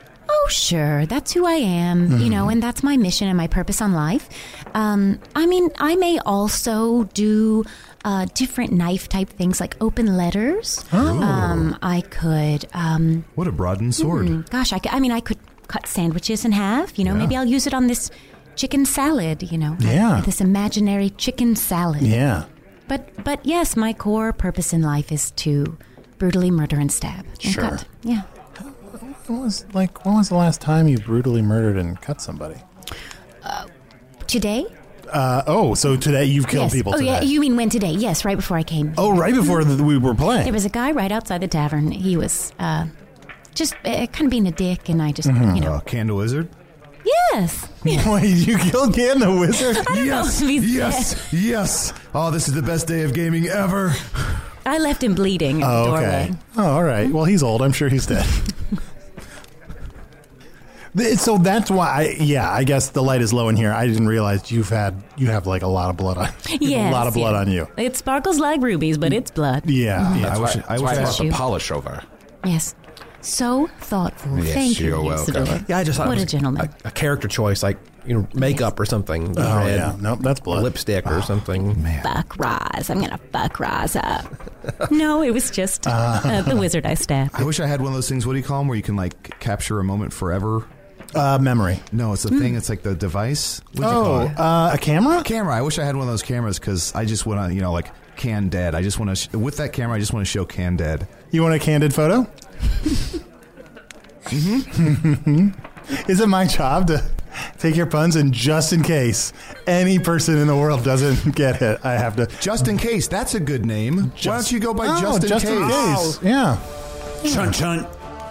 Oh, sure. That's who I am, mm-hmm. you know, and that's my mission and my purpose on life. Um, I mean, I may also do uh, different knife-type things like open letters. Oh. Um, I could... Um, what a broadened sword. Mm, gosh, I, could, I mean, I could cut sandwiches in half. You know, yeah. maybe I'll use it on this chicken salad, you know. Yeah. This imaginary chicken salad. Yeah. But, but yes, my core purpose in life is to brutally murder and stab. And Sure. cut. Yeah. When was like when was the last time you brutally murdered and cut somebody? Uh, today? Uh, oh, so today you've killed yes. people oh, today. yeah, you mean when today? Yes, right before I came. Oh, right before the, we were playing. There was a guy right outside the tavern. He was uh, just uh, kind of being a dick, and I just, Mm-hmm. you know. Uh, Candle Wizard? Yes. Wait, you killed Can the Wizard? I don't yes, know if he's yes, dead. yes. Oh, this is the best day of gaming ever. I left him bleeding in Oh, the okay. doorway. Oh, all right. Well, he's old. I'm sure he's dead. So that's why, I, yeah, I guess the light is low in here. I didn't realize you've had, you have like a lot of blood on you. Yes, a lot of blood yeah. on you. It sparkles like rubies, but it's blood. Yeah. Mhm. yeah. That's I wish why, I that's wish why I I brought the you. polish over. Yes. So thoughtful. Yes, Thank you, you're welcome. Isidore. Yeah, I just thought What it a was gentleman. A, a character choice, like, you know, makeup or something. Oh, Red yeah. Nope, that's blood. lipstick or something. Man. Fuck Roz. I'm going to fuck Roz up. No, it was just uh, the wizard I stabbed. I wish I had one of those things, what do you call them, where you can like capture a moment forever? Uh, memory. No, it's a thing. It's like the device. What do you Oh, call it? uh, a camera? Camera. I wish I had one of those cameras because I just want to, you know, like Can Dead. I just want to, sh- with that camera, I just want to show Can Dead. You want a candid photo? mm-hmm. Is it my job to take your puns and just in case any person in the world doesn't get it, I have to... Just in case. That's a good name. Just, Why don't you go by oh, Just in just Case? in case. Yeah. Chunt, chunt.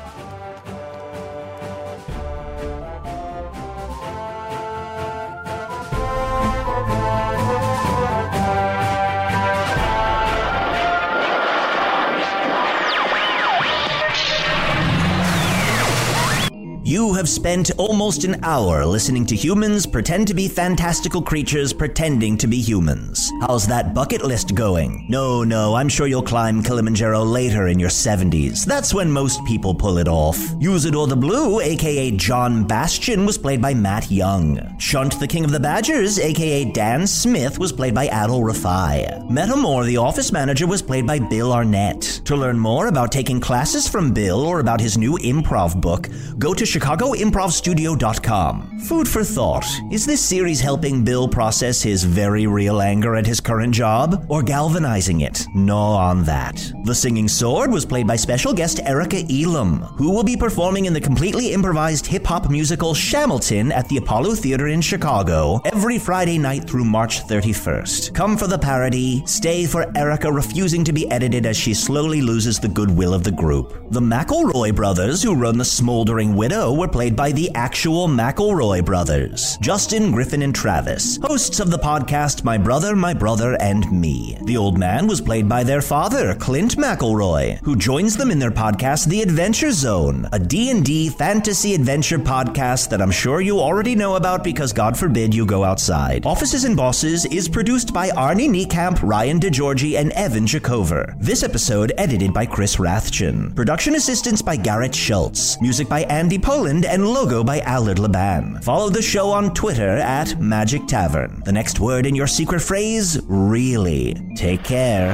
You have spent almost an hour listening to humans pretend to be fantastical creatures pretending to be humans. How's that bucket list going? No, no, I'm sure you'll climb Kilimanjaro later in your seventies. That's when most people pull it off. Usador the Blue, aka John Bastion, was played by Matt Young. Shunt the King of the Badgers, aka Dan Smith, was played by Adol Rafai. Metamore the Office Manager was played by Bill Arnett. To learn more about taking classes from Bill or about his new improv book, go to Chicago Improv Studio dot com. Food for thought. Is this series helping Bill process his very real anger at his current job, or galvanizing it? No on that. The Singing Sword was played by special guest Erica Elam, who will be performing in the completely improvised hip-hop musical Shamilton at the Apollo Theater in Chicago every Friday night through March thirty-first. Come for the parody, stay for Erica refusing to be edited as she slowly loses the goodwill of the group. The McElroy brothers, who run the Smoldering Widow, were played by the actual McElroy brothers, Justin, Griffin, and Travis, hosts of the podcast My Brother, My Brother, and Me. The old man was played by their father, Clint McElroy, who joins them in their podcast The Adventure Zone, a D and D fantasy adventure podcast that I'm sure you already know about because God forbid you go outside. Offices and Bosses is produced by Arnie Niekamp, Ryan DeGiorgi, and Evan Jacover. This episode edited by Chris Rathjen. Production assistance by Garrett Schultz. Music by Andy Poland and logo by Allard Laban. Follow the show on Twitter at Magic Tavern. The next word in your secret phrase, really. Take care.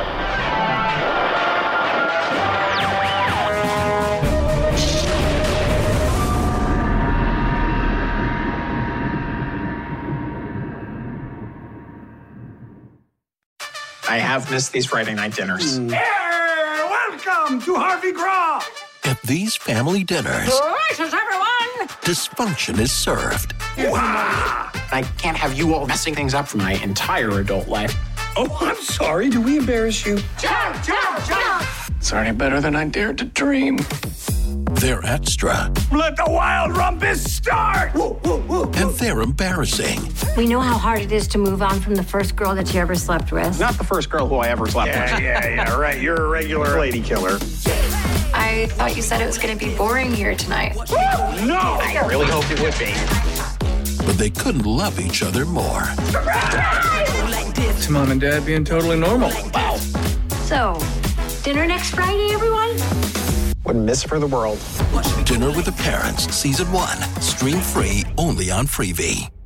I have missed these Friday night dinners. Hey, welcome to Harvey Graw. At these family dinners, Delicious, everyone. dysfunction is served. Wow. I can't have you all messing things up for my entire adult life. Oh, I'm sorry. Do we embarrass you? Jump, jump, jump! It's already better than I dared to dream. They're extra, Let the wild rumpus start. Woo, woo, woo. and they're embarrassing. We know how hard it is to move on from the first girl that you ever slept with. Not the first girl who I ever slept Yeah, with. yeah, yeah, right. You're a regular lady killer. I thought you said it was going to be boring here tonight. No! I really hoped it would be. But they couldn't love each other more. It's Mom and Dad being totally normal. Wow. So, dinner next Friday, everyone? Wouldn't miss it for the world. Dinner with the Parents, Season one. Stream free only on Freevee.